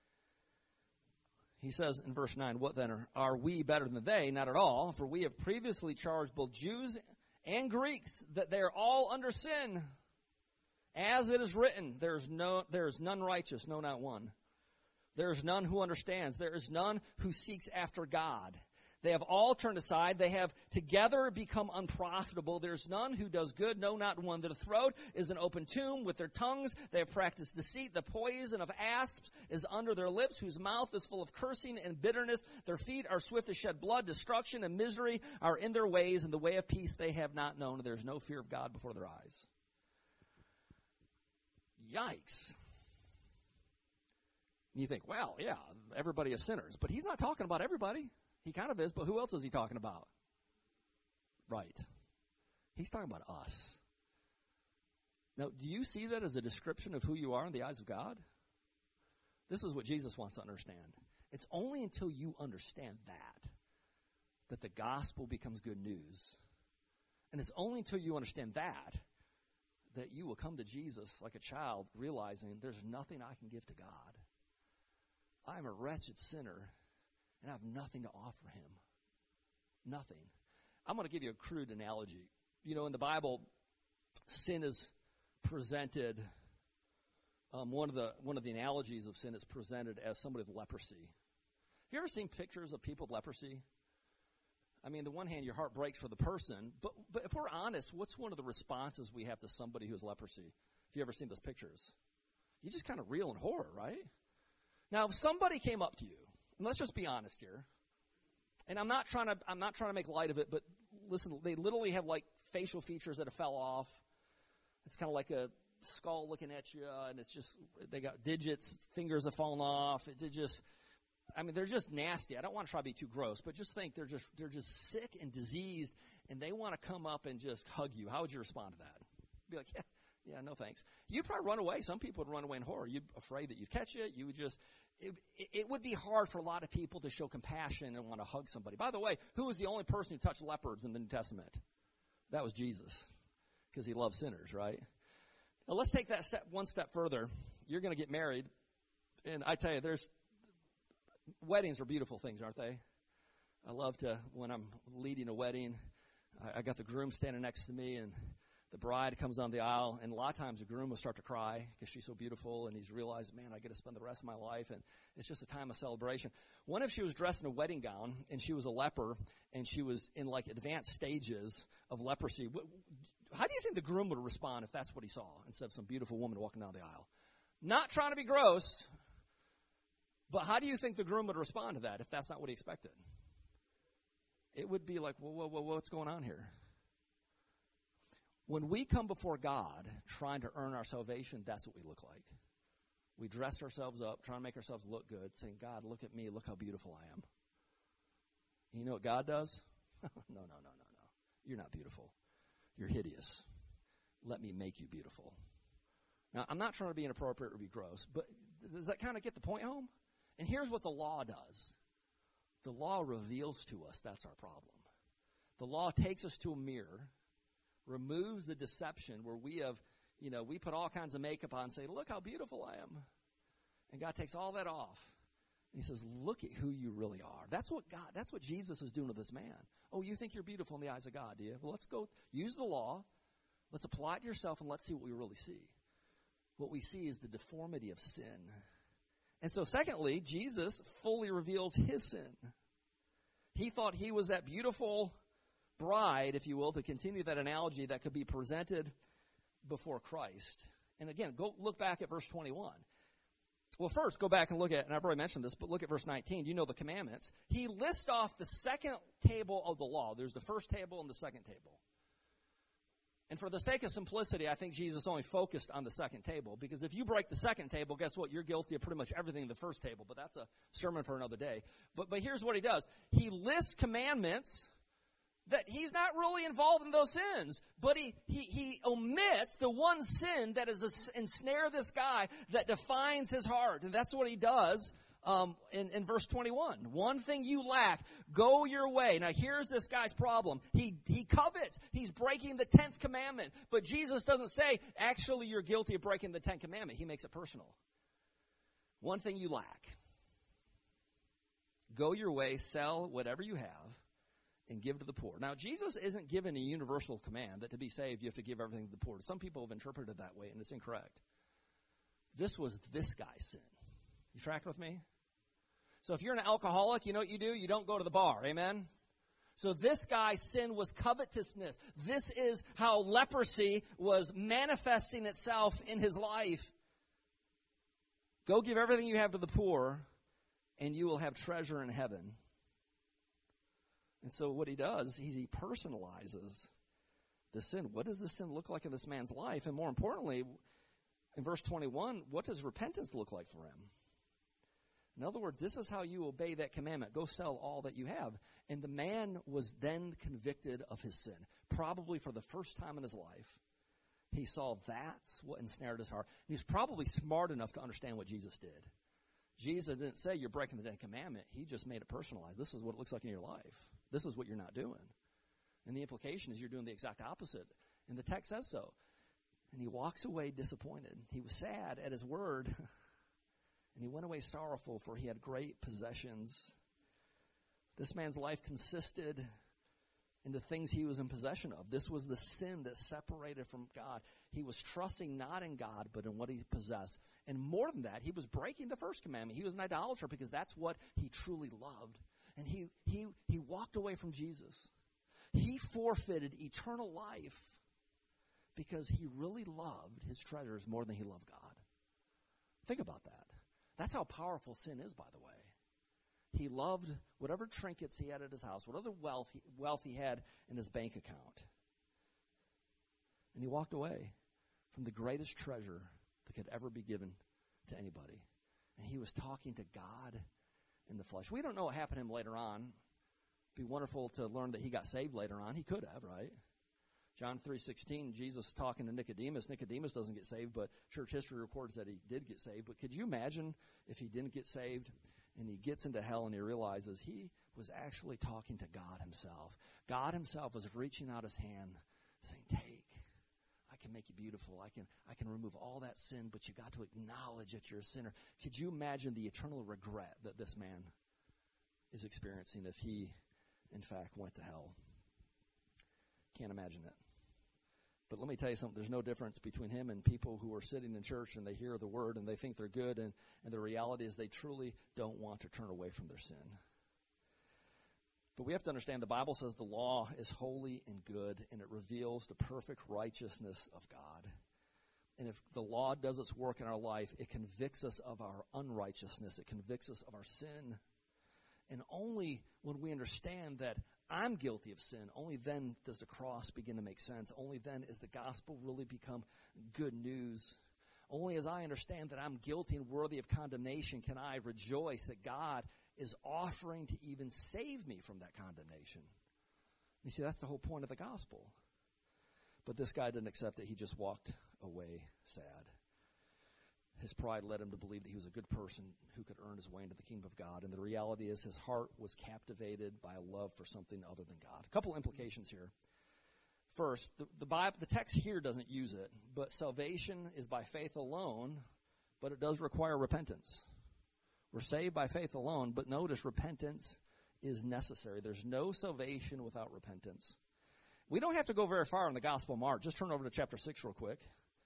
He says in verse nine, what then? Are, are we better than they? Not at all, for we have previously charged both Jews and Greeks that they are all under sin. As it is written, there is no, there is none righteous, no, not one. There is none who understands. There is none who seeks after God. They have all turned aside. They have together become unprofitable. There's none who does good, no, not one. Their throat is an open tomb. With their tongues they have practiced deceit. The poison of asps is under their lips, whose mouth is full of cursing and bitterness. Their feet are swift to shed blood. Destruction and misery are in their ways, and the way of peace they have not known. There's no fear of God before their eyes. Yikes. And you think, well, yeah, everybody is sinners. But he's not talking about everybody. He kind of is, but who else is he talking about? Right. He's talking about us. Now, do you see that as a description of who you are in the eyes of God? This is what Jesus wants to understand. It's only until you understand that, that the gospel becomes good news. And it's only until you understand that, that you will come to Jesus like a child, realizing there's nothing I can give to God. I'm a wretched sinner. And I have nothing to offer him. Nothing. I'm going to give you a crude analogy. You know, in the Bible, sin is presented, um, one of the one of the analogies of sin is presented as somebody with leprosy. Have you ever seen pictures of people with leprosy? I mean, on the one hand, your heart breaks for the person, but but if we're honest, what's one of the responses we have to somebody who has leprosy? If you ever seen those pictures, you just kind of reel in horror, right? Now, if somebody came up to you, and let's just be honest here. And I'm not trying to I'm not trying to make light of it, but listen, they literally have like facial features that have fell off. It's kind of like a skull looking at you, and it's just they got digits, fingers have fallen off. It, it just I mean, they're just nasty. I don't want to try to be too gross, but just think they're just they're just sick and diseased, and they want to come up and just hug you. How would you respond to that? Be like, yeah, yeah, no thanks. You'd probably run away. Some people would run away in horror. You'd afraid that you'd catch it. You would just It, it would be hard for a lot of people to show compassion and want to hug somebody. By the way, who was the only person who touched leopards in the New Testament? That was Jesus, because he loved sinners, right? Now let's take that step one step further. You're going to get married, and I tell you, there's weddings are beautiful things, aren't they? I love to, when I'm leading a wedding, I, I got the groom standing next to me, and the bride comes on the aisle, and a lot of times the groom will start to cry because she's so beautiful, and he's realized, man, I get to spend the rest of my life, and it's just a time of celebration. What if she was dressed in a wedding gown, and she was a leper, and she was in, like, advanced stages of leprosy? How do you think the groom would respond if that's what he saw, instead of some beautiful woman walking down the aisle? Not trying to be gross, but how do you think the groom would respond to that if that's not what he expected? It would be like, whoa, whoa, whoa, what's going on here? When we come before God trying to earn our salvation, that's what we look like. We dress ourselves up, trying to make ourselves look good, saying, God, look at me, look how beautiful I am. And you know what God does? no, no, no, no, no. You're not beautiful. You're hideous. Let me make you beautiful. Now, I'm not trying to be inappropriate or be gross, but does that kind of get the point home? And here's what the law does. The law reveals to us that's our problem. The law takes us to a mirror, removes the deception where we have, you know, we put all kinds of makeup on and say, look how beautiful I am. And God takes all that off. And he says, look at who you really are. That's what God, that's what Jesus is doing to this man. Oh, you think you're beautiful in the eyes of God, do you? Well, let's go use the law. Let's apply it to yourself and let's see what we really see. What we see is the deformity of sin. And so secondly, Jesus fully reveals his sin. He thought he was that beautiful bride, if you will, to continue that analogy that could be presented before Christ. And again, go look back at verse twenty-one. Well, first, go back and look at, and I've already mentioned this, but look at verse nineteen. You know the commandments. He lists off the second table of the law. There's the first table and the second table. And for the sake of simplicity, I think Jesus only focused on the second table. Because if you break the second table, guess what? You're guilty of pretty much everything in the first table. But that's a sermon for another day. But, but here's what he does. He lists commandments that he's not really involved in those sins. But he, he, he omits the one sin that is a, ensnare this guy that defines his heart. And that's what he does. Um, in, in verse twenty-one, one thing you lack, go your way. Now here's this guy's problem. He, he covets. He's breaking the tenth commandment. But Jesus doesn't say, actually, you're guilty of breaking the tenth commandment. He makes it personal. One thing you lack. Go your way, sell whatever you have, and give to the poor. Now, Jesus isn't given a universal command that to be saved, you have to give everything to the poor. Some people have interpreted it that way, and it's incorrect. This was this guy's sin. You tracking with me? So if you're an alcoholic, you know what you do? You don't go to the bar. Amen? So this guy's sin was covetousness. This is how leprosy was manifesting itself in his life. Go give everything you have to the poor, and you will have treasure in heaven. And so what he does is he personalizes the sin. What does this sin look like in this man's life? And more importantly, in verse twenty-one, what does repentance look like for him? In other words, this is how you obey that commandment. Go sell all that you have. And the man was then convicted of his sin, probably for the first time in his life. He saw that's what ensnared his heart. He was probably smart enough to understand what Jesus did. Jesus didn't say you're breaking the Ten Commandment. He just made it personalized. This is what it looks like in your life. This is what you're not doing. And the implication is you're doing the exact opposite. And the text says so. And he walks away disappointed. He was sad at his word. And he went away sorrowful, for he had great possessions. This man's life consisted in the things he was in possession of. This was the sin that separated from God. He was trusting not in God, but in what he possessed. And more than that, he was breaking the first commandment. He was an idolater because that's what he truly loved. And he, he, he walked away from Jesus. He forfeited eternal life because he really loved his treasures more than he loved God. Think about that. That's how powerful sin is, by the way. He loved whatever trinkets he had at his house, whatever wealth he, wealth he had in his bank account. And he walked away from the greatest treasure that could ever be given to anybody. And he was talking to God in the flesh. We don't know what happened to him later on. It'd be wonderful to learn that he got saved later on. He could have, right? John three sixteen, Jesus talking to Nicodemus. Nicodemus doesn't get saved, but church history records that he did get saved. But could you imagine if he didn't get saved and he gets into hell and he realizes he was actually talking to God himself. God himself was reaching out his hand saying, take, I can make you beautiful. I can I can remove all that sin, but you got to acknowledge that you're a sinner. Could you imagine the eternal regret that this man is experiencing if he, in fact, went to hell? Can't imagine it. But let me tell you something. There's no difference between him and people who are sitting in church and they hear the word and they think they're good, and, and the reality is they truly don't want to turn away from their sin. But we have to understand the Bible says the law is holy and good, and it reveals the perfect righteousness of God. And if the law does its work in our life, it convicts us of our unrighteousness. It convicts us of our sin. And only when we understand that I'm guilty of sin, only then does the cross begin to make sense. Only then is the gospel really become good news. Only as I understand that I'm guilty and worthy of condemnation can I rejoice that God is offering to even save me from that condemnation. You see, that's the whole point of the gospel. But this guy didn't accept it. He just walked away sad. His pride led him to believe that he was a good person who could earn his way into the kingdom of God. And the reality is his heart was captivated by a love for something other than God. A couple implications here. First, the, the Bible, the text here doesn't use it, but salvation is by faith alone, but it does require repentance. We're saved by faith alone, but notice repentance is necessary. There's no salvation without repentance. We don't have to go very far in the Gospel of Mark. Just turn over to chapter six real quick.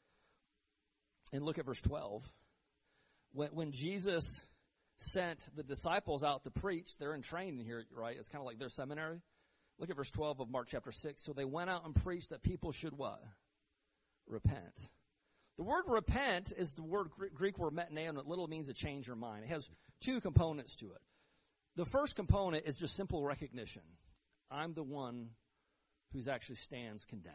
And look at verse twelve. When, when Jesus sent the disciples out to preach, they're in training here, right? It's kind of like their seminary. Look at verse twelve of Mark chapter six. So they went out and preached that people should what? Repent. The word repent is the word Greek word metanoia, and it literally means to change your mind. It has two components to it. The first component is just simple recognition. I'm the one who's actually stands condemned.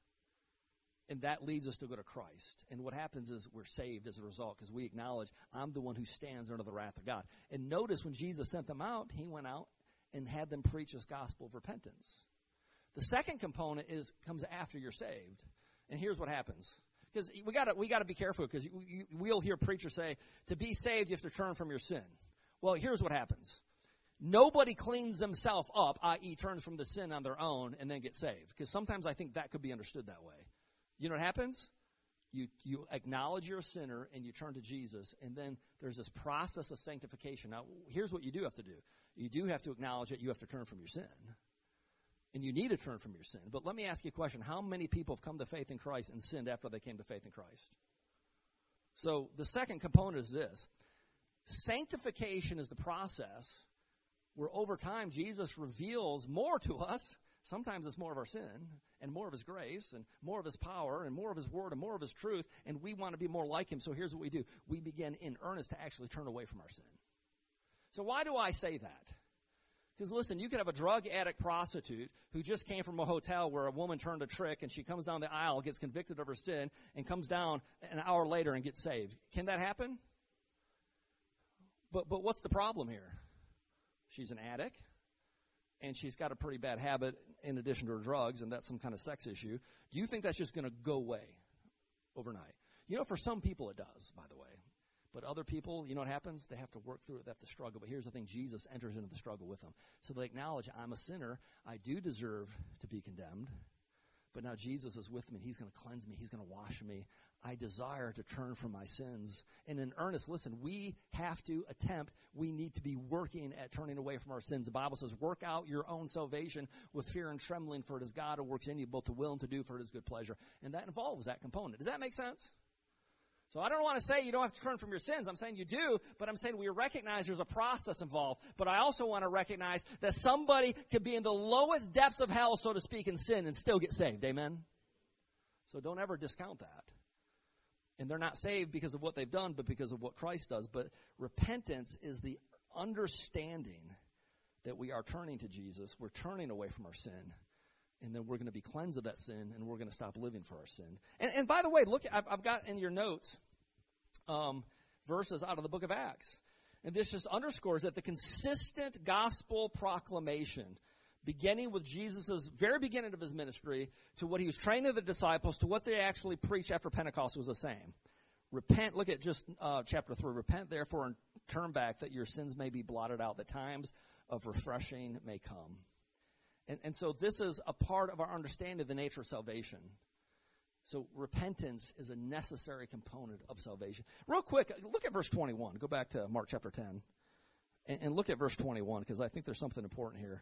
And that leads us to go to Christ. And what happens is we're saved as a result because we acknowledge I'm the one who stands under the wrath of God. And notice when Jesus sent them out, he went out and had them preach this gospel of repentance. The second component is comes after you're saved. And here's what happens. Because we got we got to be careful because we'll hear preachers say, to be saved, you have to turn from your sin. Well, here's what happens. Nobody cleans themselves up, that is turns from the sin on their own and then gets saved. Because sometimes I think that could be understood that way. You know what happens? You you acknowledge you're a sinner and you turn to Jesus, and then there's this process of sanctification. Now, here's what you do have to do. You do have to acknowledge that you have to turn from your sin. And you need to turn from your sin. But let me ask you a question. How many people have come to faith in Christ and sinned after they came to faith in Christ? So the second component is this. Sanctification is the process where over time Jesus reveals more to us. Sometimes it's more of our sin and more of his grace and more of his power and more of his word and more of his truth, and we want to be more like him. So here's what we do. We begin in earnest to actually turn away from our sin. So why do I say that? Because listen, you could have a drug addict prostitute who just came from a hotel where a woman turned a trick and she comes down the aisle, gets convicted of her sin, and comes down an hour later and gets saved. Can that happen? But but what's the problem here? She's an addict. And she's got a pretty bad habit in addition to her drugs, and that's some kind of sex issue. Do you think that's just going to go away overnight? You know, for some people it does, by the way. But other people, you know what happens? They have to work through it. They have to struggle. But here's the thing. Jesus enters into the struggle with them. So they acknowledge, I'm a sinner. I do deserve to be condemned. But now Jesus is with me, and he's going to cleanse me. He's going to wash me. I desire to turn from my sins. And in earnest, listen, we have to attempt, we need to be working at turning away from our sins. The Bible says, work out your own salvation with fear and trembling, for it is God who works in you both to will and to do for his good pleasure. And that involves that component. Does that make sense? So I don't want to say you don't have to turn from your sins. I'm saying you do, but I'm saying we recognize there's a process involved. But I also want to recognize that somebody could be in the lowest depths of hell, so to speak, in sin and still get saved. Amen? So don't ever discount that. And they're not saved because of what they've done, but because of what Christ does. But repentance is the understanding that we are turning to Jesus. We're turning away from our sin. And then we're going to be cleansed of that sin, and we're going to stop living for our sin. And, and by the way, look, I've, I've got in your notes um, verses out of the book of Acts. And this just underscores that the consistent gospel proclamation, beginning with Jesus' very beginning of his ministry, to what he was training the disciples, to what they actually preached after Pentecost, was the same. Repent, look at just uh, chapter three. Repent, therefore, and turn back, that your sins may be blotted out, that times of refreshing may come. And, and so this is a part of our understanding of the nature of salvation. So repentance is a necessary component of salvation. Real quick, look at verse twenty-one. Go back to Mark chapter ten. And, and look at verse twenty-one, because I think there's something important here.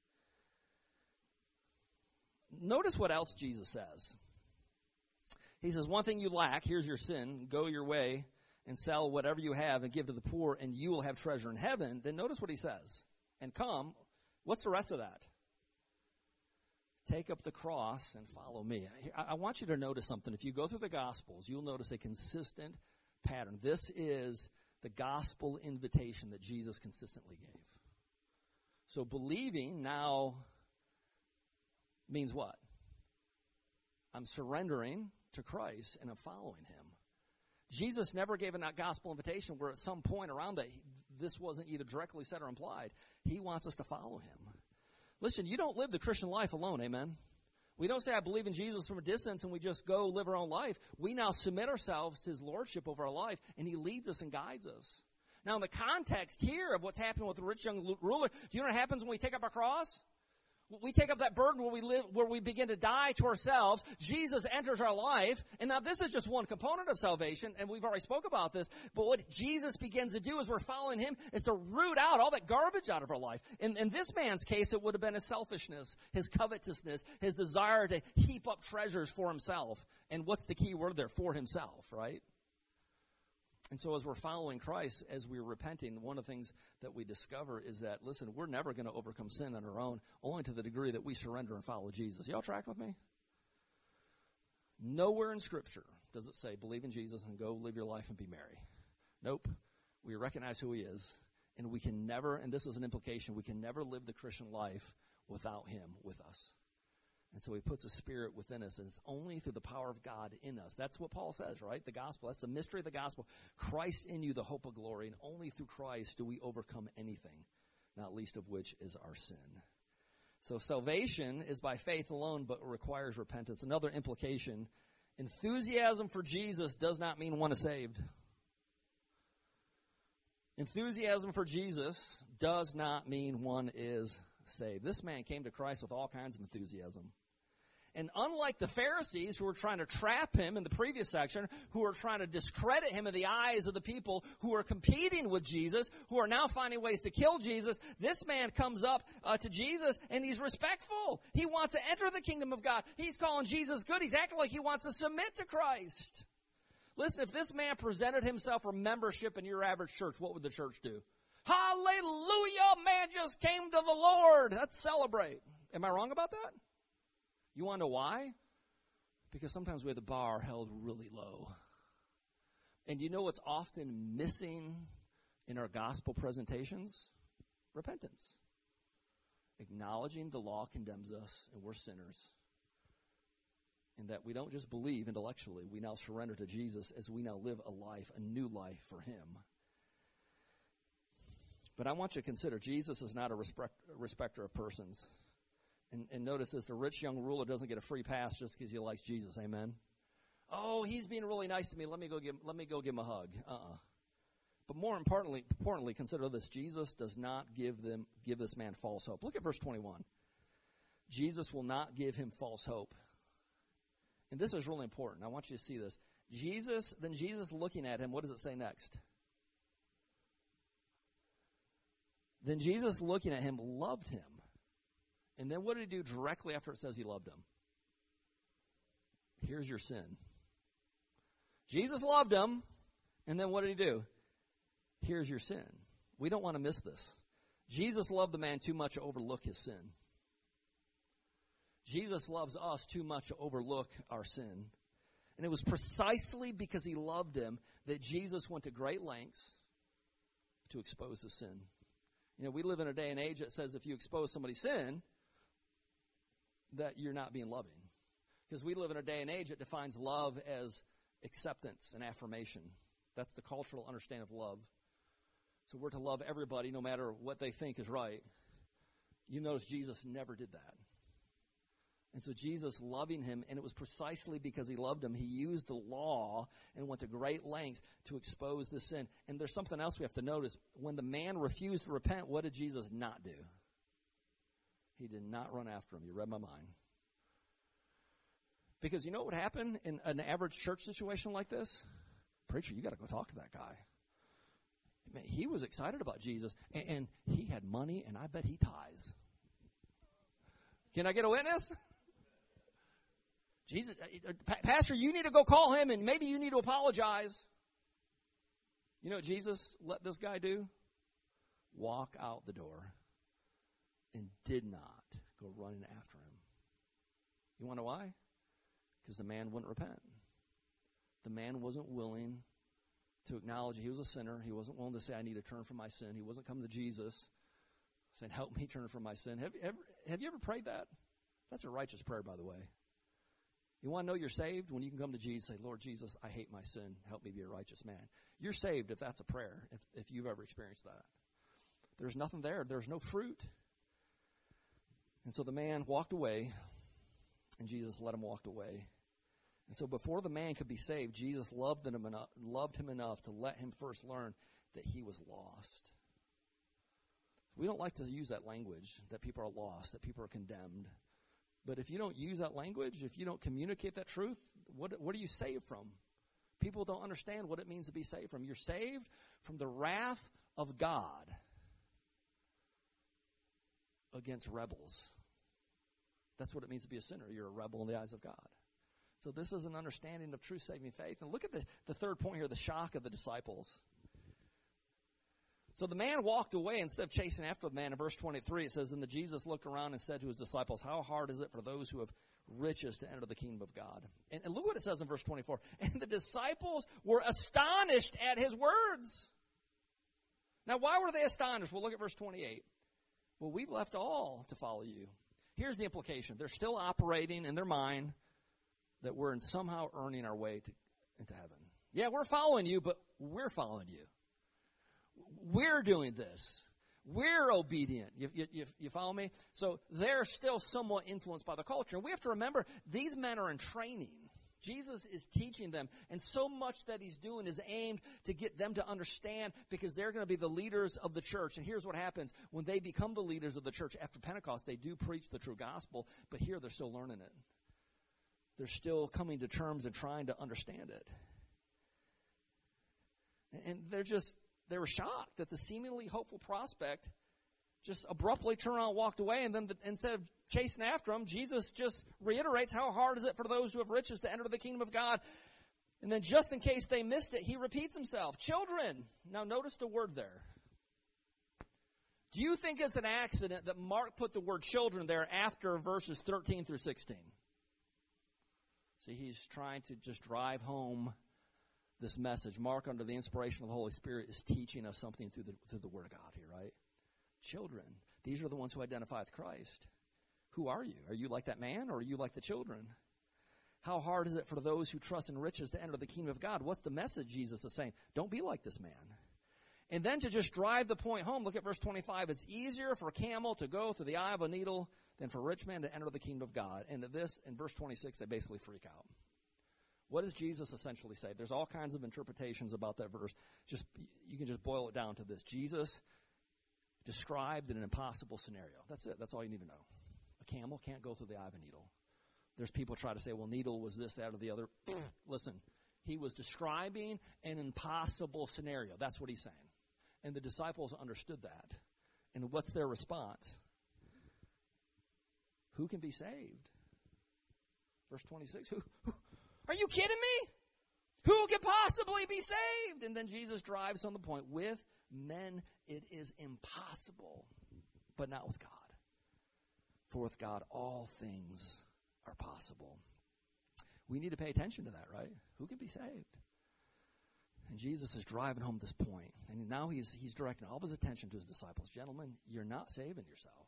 Notice what else Jesus says. He says, one thing you lack, here's your sin. Go your way and sell whatever you have and give to the poor, and you will have treasure in heaven. Then notice what he says. And come. What's the rest of that? Take up the cross and follow me. I want you to notice something. If you go through the Gospels, you'll notice a consistent pattern. This is the gospel invitation that Jesus consistently gave. So believing now means what? I'm surrendering to Christ and I'm following him. Jesus never gave a gospel invitation where at some point around that this wasn't either directly said or implied. He wants us to follow him. Listen, you don't live the Christian life alone, amen? We don't say, I believe in Jesus from a distance and we just go live our own life. We now submit ourselves to his lordship over our life, and he leads us and guides us. Now, in the context here of what's happening with the rich young ruler, do you know what happens when we take up our cross? We take up that burden where we live, where we begin to die to ourselves. Jesus enters our life. And now this is just one component of salvation, and we've already spoke about this. But what Jesus begins to do as we're following him is to root out all that garbage out of our life. In, in this man's case, it would have been his selfishness, his covetousness, his desire to heap up treasures for himself. And what's the key word there? For himself, right? And so as we're following Christ, as we're repenting, one of the things that we discover is that, listen, we're never going to overcome sin on our own, only to the degree that we surrender and follow Jesus. Y'all track with me? Nowhere in Scripture does it say, believe in Jesus and go live your life and be merry. Nope. We recognize who he is, and we can never, and this is an implication, we can never live the Christian life without him with us. And so he puts a spirit within us, and it's only through the power of God in us. That's what Paul says, right? The gospel. That's the mystery of the gospel. Christ in you, the hope of glory, and only through Christ do we overcome anything, not least of which is our sin. So salvation is by faith alone, but requires repentance. Another implication, enthusiasm for Jesus does not mean one is saved. Enthusiasm for Jesus does not mean one is saved. This man came to Christ with all kinds of enthusiasm. And unlike the Pharisees who were trying to trap him in the previous section, who are trying to discredit him in the eyes of the people who are competing with Jesus, who are now finding ways to kill Jesus, this man comes up uh, to Jesus and he's respectful. He wants to enter the kingdom of God. He's calling Jesus good. He's acting like he wants to submit to Christ. Listen, if this man presented himself for membership in your average church, what would the church do? Hallelujah, man just came to the Lord. Let's celebrate. Am I wrong about that? You want to know why? Because sometimes we have the bar held really low. And you know what's often missing in our gospel presentations? Repentance. Acknowledging the law condemns us and we're sinners. And that we don't just believe intellectually. We now surrender to Jesus as we now live a life, a new life for him. But I want you to consider, Jesus is not a respect, respecter of persons. And, and notice this, the rich young ruler doesn't get a free pass just because he likes Jesus, amen? Oh, he's being really nice to me. Let me go give, let me go give him a hug. Uh-uh. But more importantly, importantly, consider this. Jesus does not give them give this man false hope. Look at verse twenty-one. Jesus will not give him false hope. And this is really important. I want you to see this. Jesus, then Jesus looking at him, what does it say next? Then Jesus looking at him loved him. And then what did he do directly after it says he loved him? Here's your sin. Jesus loved him. And then what did he do? Here's your sin. We don't want to miss this. Jesus loved the man too much to overlook his sin. Jesus loves us too much to overlook our sin. And it was precisely because he loved him that Jesus went to great lengths to expose his sin. You know, we live in a day and age that says if you expose somebody's sin, that you're not being loving. Because we live in a day and age that defines love as acceptance and affirmation. That's the cultural understanding of love. So we're to love everybody no matter what they think is right. You notice Jesus never did that. And so Jesus loving him, and it was precisely because he loved him, he used the law and went to great lengths to expose the sin. And there's something else we have to notice. When the man refused to repent, what did Jesus not do? He did not run after him. You read my mind. Because you know what would happen in an average church situation like this? Preacher, you got to go talk to that guy. Man, he was excited about Jesus, and, and he had money, and I bet he tithes. Can I get a witness? Jesus, uh, Pastor, you need to go call him, and maybe you need to apologize. You know what Jesus let this guy do? Walk out the door and did not go running after him. You want to know why? Because the man wouldn't repent. The man wasn't willing to acknowledge he was a sinner. He wasn't willing to say, I need to turn from my sin. He wasn't coming to Jesus saying, help me turn from my sin. Have you ever, have you ever prayed that? That's a righteous prayer, by the way. You want to know you're saved? When you can come to Jesus and say, Lord Jesus, I hate my sin. Help me be a righteous man. You're saved if that's a prayer, if, if you've ever experienced that. There's nothing there. There's no fruit. And so the man walked away, and Jesus let him walk away. And so before the man could be saved, Jesus loved him enough, loved him enough to let him first learn that he was lost. We don't like to use that language, that people are lost, that people are condemned. But if you don't use that language, if you don't communicate that truth, what, what are you saved from? People don't understand what it means to be saved from. You're saved from the wrath of God against rebels. That's what it means to be a sinner. You're a rebel in the eyes of God. So this is an understanding of true saving faith. And look at the, the third point here, the shock of the disciples. So the man walked away instead of chasing after the man. In verse twenty-three, it says, and the Jesus looked around and said to his disciples, how hard is it for those who have riches to enter the kingdom of God? And, and look what it says in verse twenty-four. And the disciples were astonished at his words. Now, why were they astonished? Well, look at verse twenty-eight. Well, we've left all to follow you. Here's the implication. They're still operating in their mind that we're in somehow earning our way to, into heaven. Yeah, we're following you, but we're following you. We're doing this. We're obedient. You, you, you follow me? So they're still somewhat influenced by the culture. And we have to remember, these men are in training. Jesus is teaching them. And so much that he's doing is aimed to get them to understand, because they're going to be the leaders of the church. And here's what happens. When they become the leaders of the church after Pentecost, they do preach the true gospel. But here they're still learning it. They're still coming to terms and trying to understand it. And they're just, they were shocked that the seemingly hopeful prospect just abruptly turned around and walked away. And then the, instead of chasing after him, Jesus just reiterates, how hard is it for those who have riches to enter the kingdom of God? And then just in case they missed it, he repeats himself. Children. Now notice the word there. Do you think it's an accident that Mark put the word children there after verses thirteen through sixteen? See, he's trying to just drive home this message. Mark, under the inspiration of the Holy Spirit, is teaching us something through the, through the Word of God here, right? Children. These are the ones who identify with Christ. Who are you? Are you like that man, or are you like the children? How hard is it for those who trust in riches to enter the kingdom of God? What's the message Jesus is saying? Don't be like this man. And then to just drive the point home, look at verse twenty-five. It's easier for a camel to go through the eye of a needle than for a rich man to enter the kingdom of God. And to this, in verse twenty-six, they basically freak out. What does Jesus essentially say? There's all kinds of interpretations about that verse. Just, you can just boil it down to this. Jesus described an impossible scenario. That's it. That's all you need to know. A camel can't go through the eye of a needle. There's people try to say, well, needle was this, that, or the other. Listen, he was describing an impossible scenario. That's what he's saying. And the disciples understood that. And what's their response? Who can be saved? Verse twenty-six. Who, who, are you kidding me? Who can possibly be saved? And then Jesus drives on the point. With men it is impossible, but not with God. For with God all things are possible. We need to pay attention to that, right? Who can be saved? And Jesus is driving home this point. And now he's he's directing all of his attention to his disciples. Gentlemen, you're not saving yourself.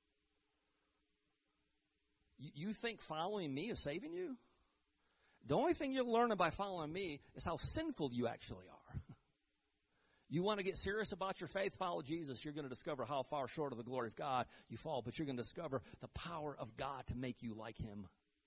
You, you think following me is saving you? The only thing you're learning by following me is how sinful you actually are. You want to get serious about your faith, follow Jesus. You're going to discover how far short of the glory of God you fall. But you're going to discover the power of God to make you like him.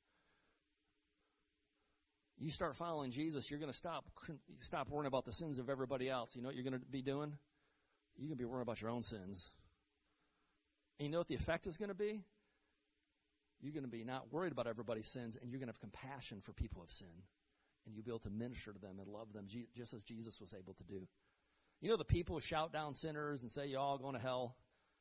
You start following Jesus, you're going to stop stop worrying about the sins of everybody else. You know what you're going to be doing? You're going to be worrying about your own sins. And you know what the effect is going to be? You're going to be not worried about everybody's sins, and you're going to have compassion for people who have sinned. And you'll be able to minister to them and love them just as Jesus was able to do. You know the people who shout down sinners and say, you're all going to hell?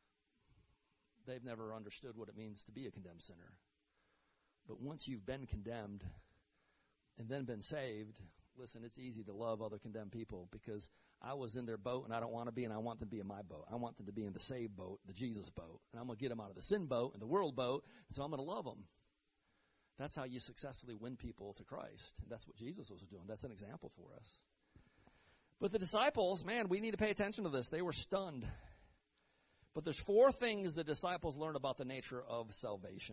They've never understood what it means to be a condemned sinner. But once you've been condemned and then been saved, listen, it's easy to love other condemned people because I was in their boat and I don't want to be, and I want them to be in my boat. I want them to be in the saved boat, the Jesus boat. And I'm going to get them out of the sin boat and the world boat, and so I'm going to love them. That's how you successfully win people to Christ. And that's what Jesus was doing. That's an example for us. But the disciples, man, we need to pay attention to this. They were stunned. But there's four things the disciples learned about the nature of salvation.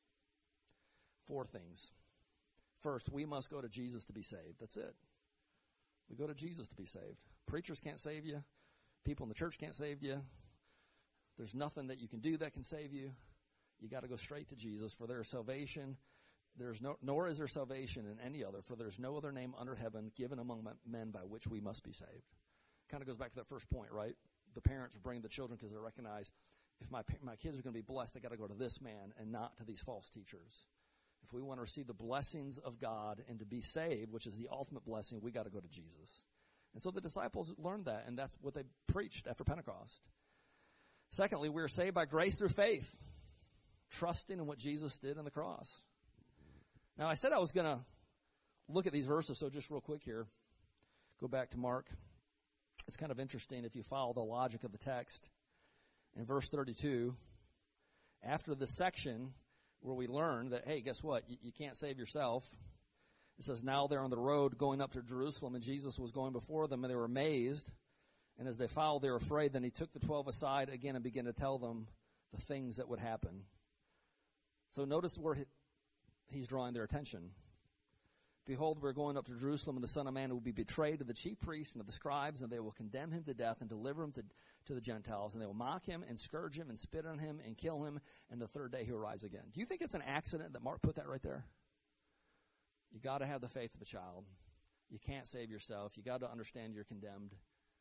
Four things. First, we must go to Jesus to be saved. That's it. We go to Jesus to be saved. Preachers can't save you. People in the church can't save you. There's nothing that you can do that can save you. You got to go straight to Jesus for their salvation. There's no, nor is there salvation in any other, for there's no other name under heaven given among men by which we must be saved. Kind of goes back to that first point, right? The parents bring the children because they recognize if my my kids are going to be blessed, they got to go to this man and not to these false teachers. If we want to receive the blessings of God and to be saved, which is the ultimate blessing, we got to go to Jesus. And so the disciples learned that, and that's what they preached after Pentecost. Secondly, we are saved by grace through faith, trusting in what Jesus did on the cross. Now, I said I was going to look at these verses, so just real quick here. Go back to Mark. It's kind of interesting if you follow the logic of the text. In verse thirty-two, after this section where we learn that, hey, guess what? You, you can't save yourself. It says, now they're on the road going up to Jerusalem, and Jesus was going before them, and they were amazed. And as they followed, they were afraid. Then he took the twelve aside again and began to tell them the things that would happen. So notice where he, he's drawing their attention. Behold, we're going up to Jerusalem, and the Son of Man will be betrayed to the chief priests and to the scribes, and they will condemn him to death and deliver him to, to the Gentiles. And they will mock him and scourge him and spit on him and kill him, and the third day he will rise again. Do you think it's an accident that Mark put that right there? You got to have the faith of a child. You can't save yourself. You got to understand you're condemned.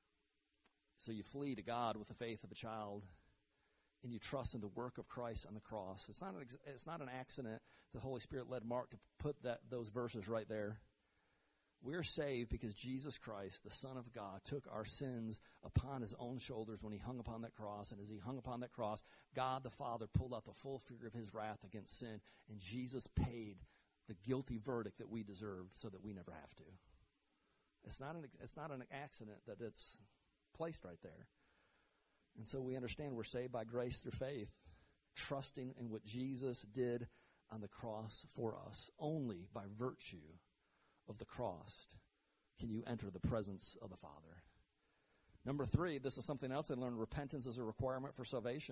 So you flee to God with the faith of a child, and you trust in the work of Christ on the cross. It's not an, it's not an accident the Holy Spirit led Mark to put that those verses right there. We're saved because Jesus Christ, the Son of God, took our sins upon his own shoulders when he hung upon that cross. And as he hung upon that cross, God the Father pulled out the full figure of his wrath against sin, and Jesus paid the guilty verdict that we deserved so that we never have to. It's not an, it's not an accident that it's placed right there. And so we understand we're saved by grace through faith, trusting in what Jesus did on the cross for us. Only by virtue of the cross can you enter the presence of the Father. Number three, this is something else I learned. Repentance is a requirement for salvation.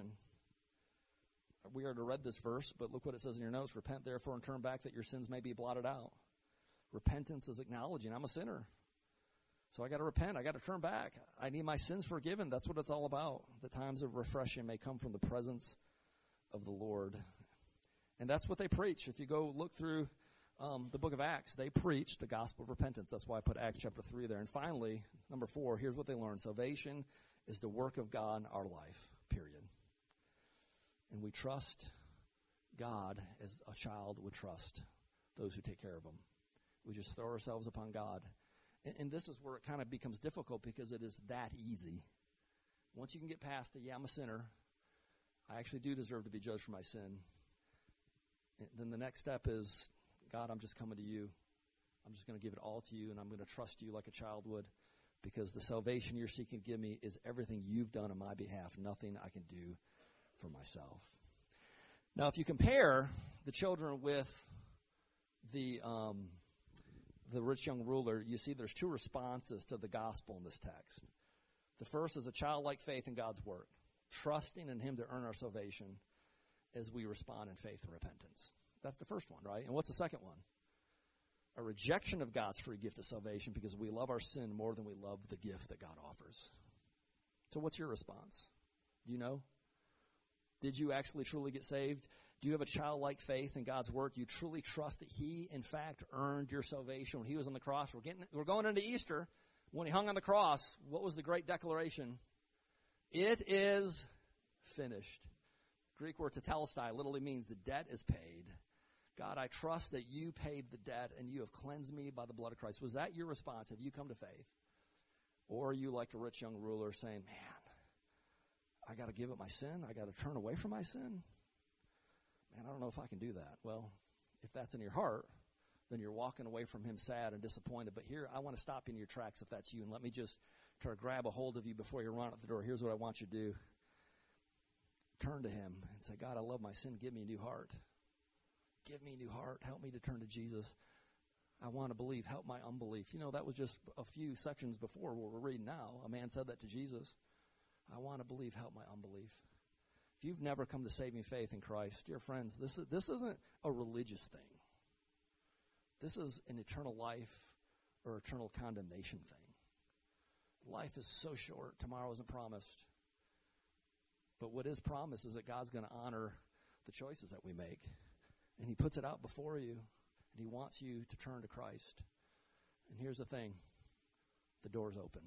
We already read this verse, but look what it says in your notes. Repent, therefore, and turn back that your sins may be blotted out. Repentance is acknowledging I'm a sinner. So I got to repent. I got to turn back. I need my sins forgiven. That's what it's all about. The times of refreshing may come from the presence of the Lord. And that's what they preach. If you go look through um, the book of Acts, they preach the gospel of repentance. That's why I put Acts chapter three there. And finally, number four, here's what they learned. Salvation is the work of God in our life, period. And we trust God as a child would trust those who take care of them. We just throw ourselves upon God. And, and this is where it kind of becomes difficult because it is that easy. Once you can get past it, yeah, I'm a sinner. I actually do deserve to be judged for my sin. And then the next step is, God, I'm just coming to you. I'm just going to give it all to you, and I'm going to trust you like a child would, because the salvation you're seeking to give me is everything you've done on my behalf, nothing I can do for myself. Now, if you compare the children with the um, the rich young ruler, you see there's two responses to the gospel in this text. The first is a childlike faith in God's work, trusting in him to earn our salvation as we respond in faith and repentance. That's the first one, right? And what's the second one? A rejection of God's free gift of salvation because we love our sin more than we love the gift that God offers. So what's your response? Do you know? Did you actually truly get saved? Do you have a childlike faith in God's work? You truly trust that he, in fact, earned your salvation when he was on the cross? We're getting, we're going into Easter. When he hung on the cross, what was the great declaration? It is finished. Greek word tetelestai literally means the debt is paid. God, I trust that you paid the debt and you have cleansed me by the blood of Christ. Was that your response? Have you come to faith? Or are you like a rich young ruler saying, man, I got to give up my sin. I got to turn away from my sin. Man, I don't know if I can do that. Well, if that's in your heart, then you're walking away from him sad and disappointed. But here, I want to stop you in your tracks if that's you. And let me just try to grab a hold of you before you run out the door. Here's what I want you to do. Turn to him and say, God, I love my sin. Give me a new heart. Give me a new heart. Help me to turn to Jesus. I want to believe. Help my unbelief. You know, that was just a few sections before what we're reading now. A man said that to Jesus. I want to believe. Help my unbelief. If you've never come to saving faith in Christ, dear friends, this is, this isn't a religious thing. This is an eternal life or eternal condemnation thing. Life is so short. Tomorrow isn't promised. But what is promised is that God's going to honor the choices that we make. And he puts it out before you. And he wants you to turn to Christ. And here's the thing. The door's open.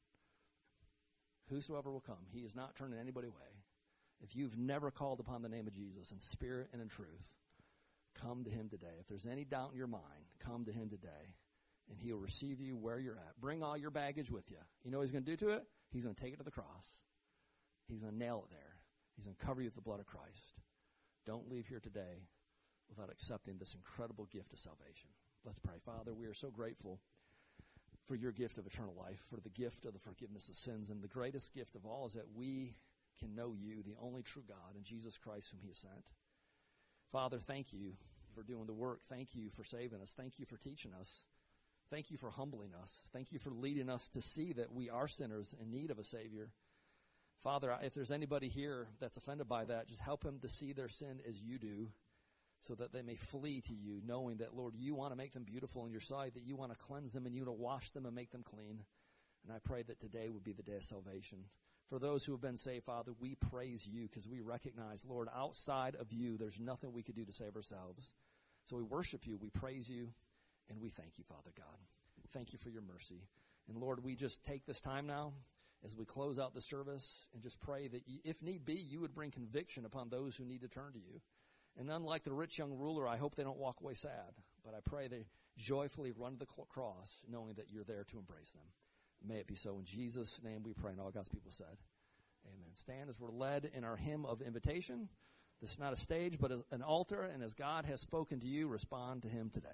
Whosoever will come. He is not turning anybody away. If you've never called upon the name of Jesus in spirit and in truth, come to him today. If there's any doubt in your mind, come to him today. And he'll receive you where you're at. Bring all your baggage with you. You know what he's going to do to it? He's going to take it to the cross. He's going to nail it there. He's going to cover you with the blood of Christ. Don't leave here today without accepting this incredible gift of salvation. Let's pray. Father, we are so grateful for your gift of eternal life, for the gift of the forgiveness of sins. And the greatest gift of all is that we can know you, the only true God, and Jesus Christ whom he has sent. Father, thank you for doing the work. Thank you for saving us. Thank you for teaching us. Thank you for humbling us. Thank you for leading us to see that we are sinners in need of a Savior. Father, if there's anybody here that's offended by that, just help them to see their sin as you do so that they may flee to you, knowing that, Lord, you want to make them beautiful in your sight, that you want to cleanse them and you want to wash them and make them clean. And I pray that today would be the day of salvation. For those who have been saved, Father, we praise you because we recognize, Lord, outside of you, there's nothing we could do to save ourselves. So we worship you, we praise you, and we thank you, Father God. Thank you for your mercy. And Lord, we just take this time now as we close out the service and just pray that, if need be, you would bring conviction upon those who need to turn to you. And unlike the rich young ruler, I hope they don't walk away sad, but I pray they joyfully run to the cross knowing that you're there to embrace them. May it be so. In Jesus' name we pray, and all God's people said, amen. Stand as we're led in our hymn of invitation. This is not a stage, but an altar, and as God has spoken to you, respond to him today.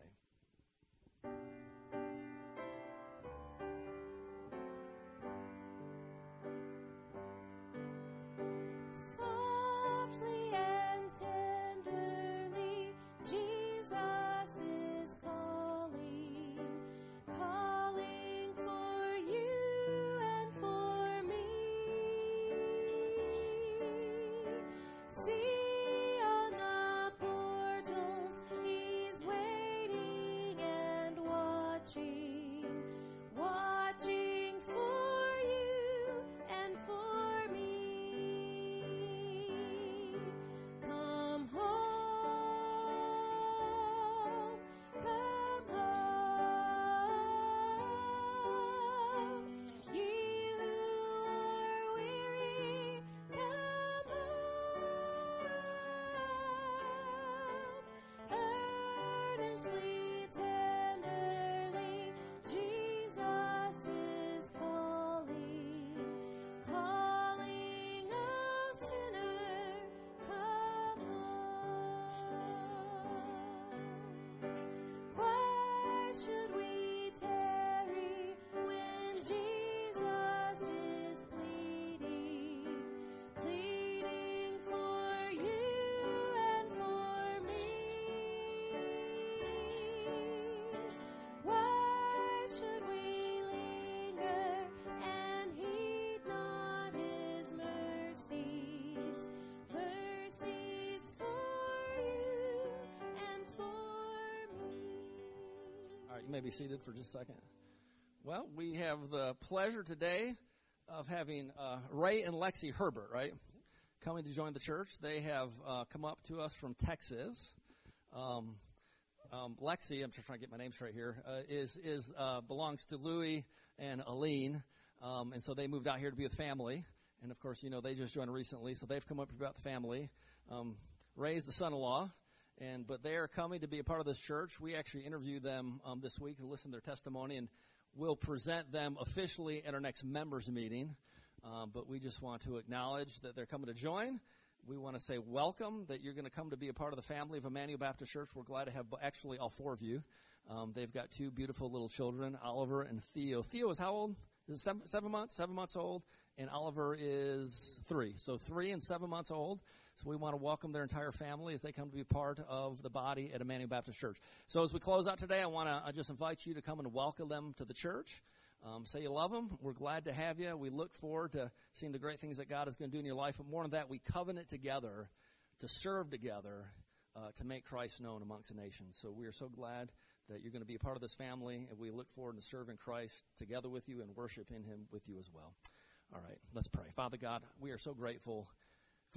You may be seated for just a second. Well, we have the pleasure today of having uh, Ray and Lexi Herbert, right, coming to join the church. They have uh, come up to us from Texas. Um, um, Lexi, I'm just trying to get my name straight here, uh, is is uh, belongs to Louie and Aline, um, and so they moved out here to be with family. And of course, you know, they just joined recently, so they've come up about the family. um, raised the son-in-law, and but they are coming to be a part of this church. We actually interviewed them um, this week and listened to their testimony, and we'll present them officially at our next members meeting. Um, but we just want to acknowledge that they're coming to join. We want to say welcome, that you're going to come to be a part of the family of Emmanuel Baptist Church. We're glad to have actually all four of you. Um, they've got two beautiful little children, Oliver and Theo. Theo is how old? Is it seven, seven months? Seven months old. And Oliver is three. So three and seven months old. So we want to welcome their entire family as they come to be part of the body at Emmanuel Baptist Church. So as we close out today, I want to I just invite you to come and welcome them to the church. Um, say you love them. We're glad to have you. We look forward to seeing the great things that God is going to do in your life. But more than that, we covenant together to serve together uh, to make Christ known amongst the nations. So we are so glad that you're going to be a part of this family, and we look forward to serving Christ together with you and worshiping him with you as well. All right, let's pray. Father God, we are so grateful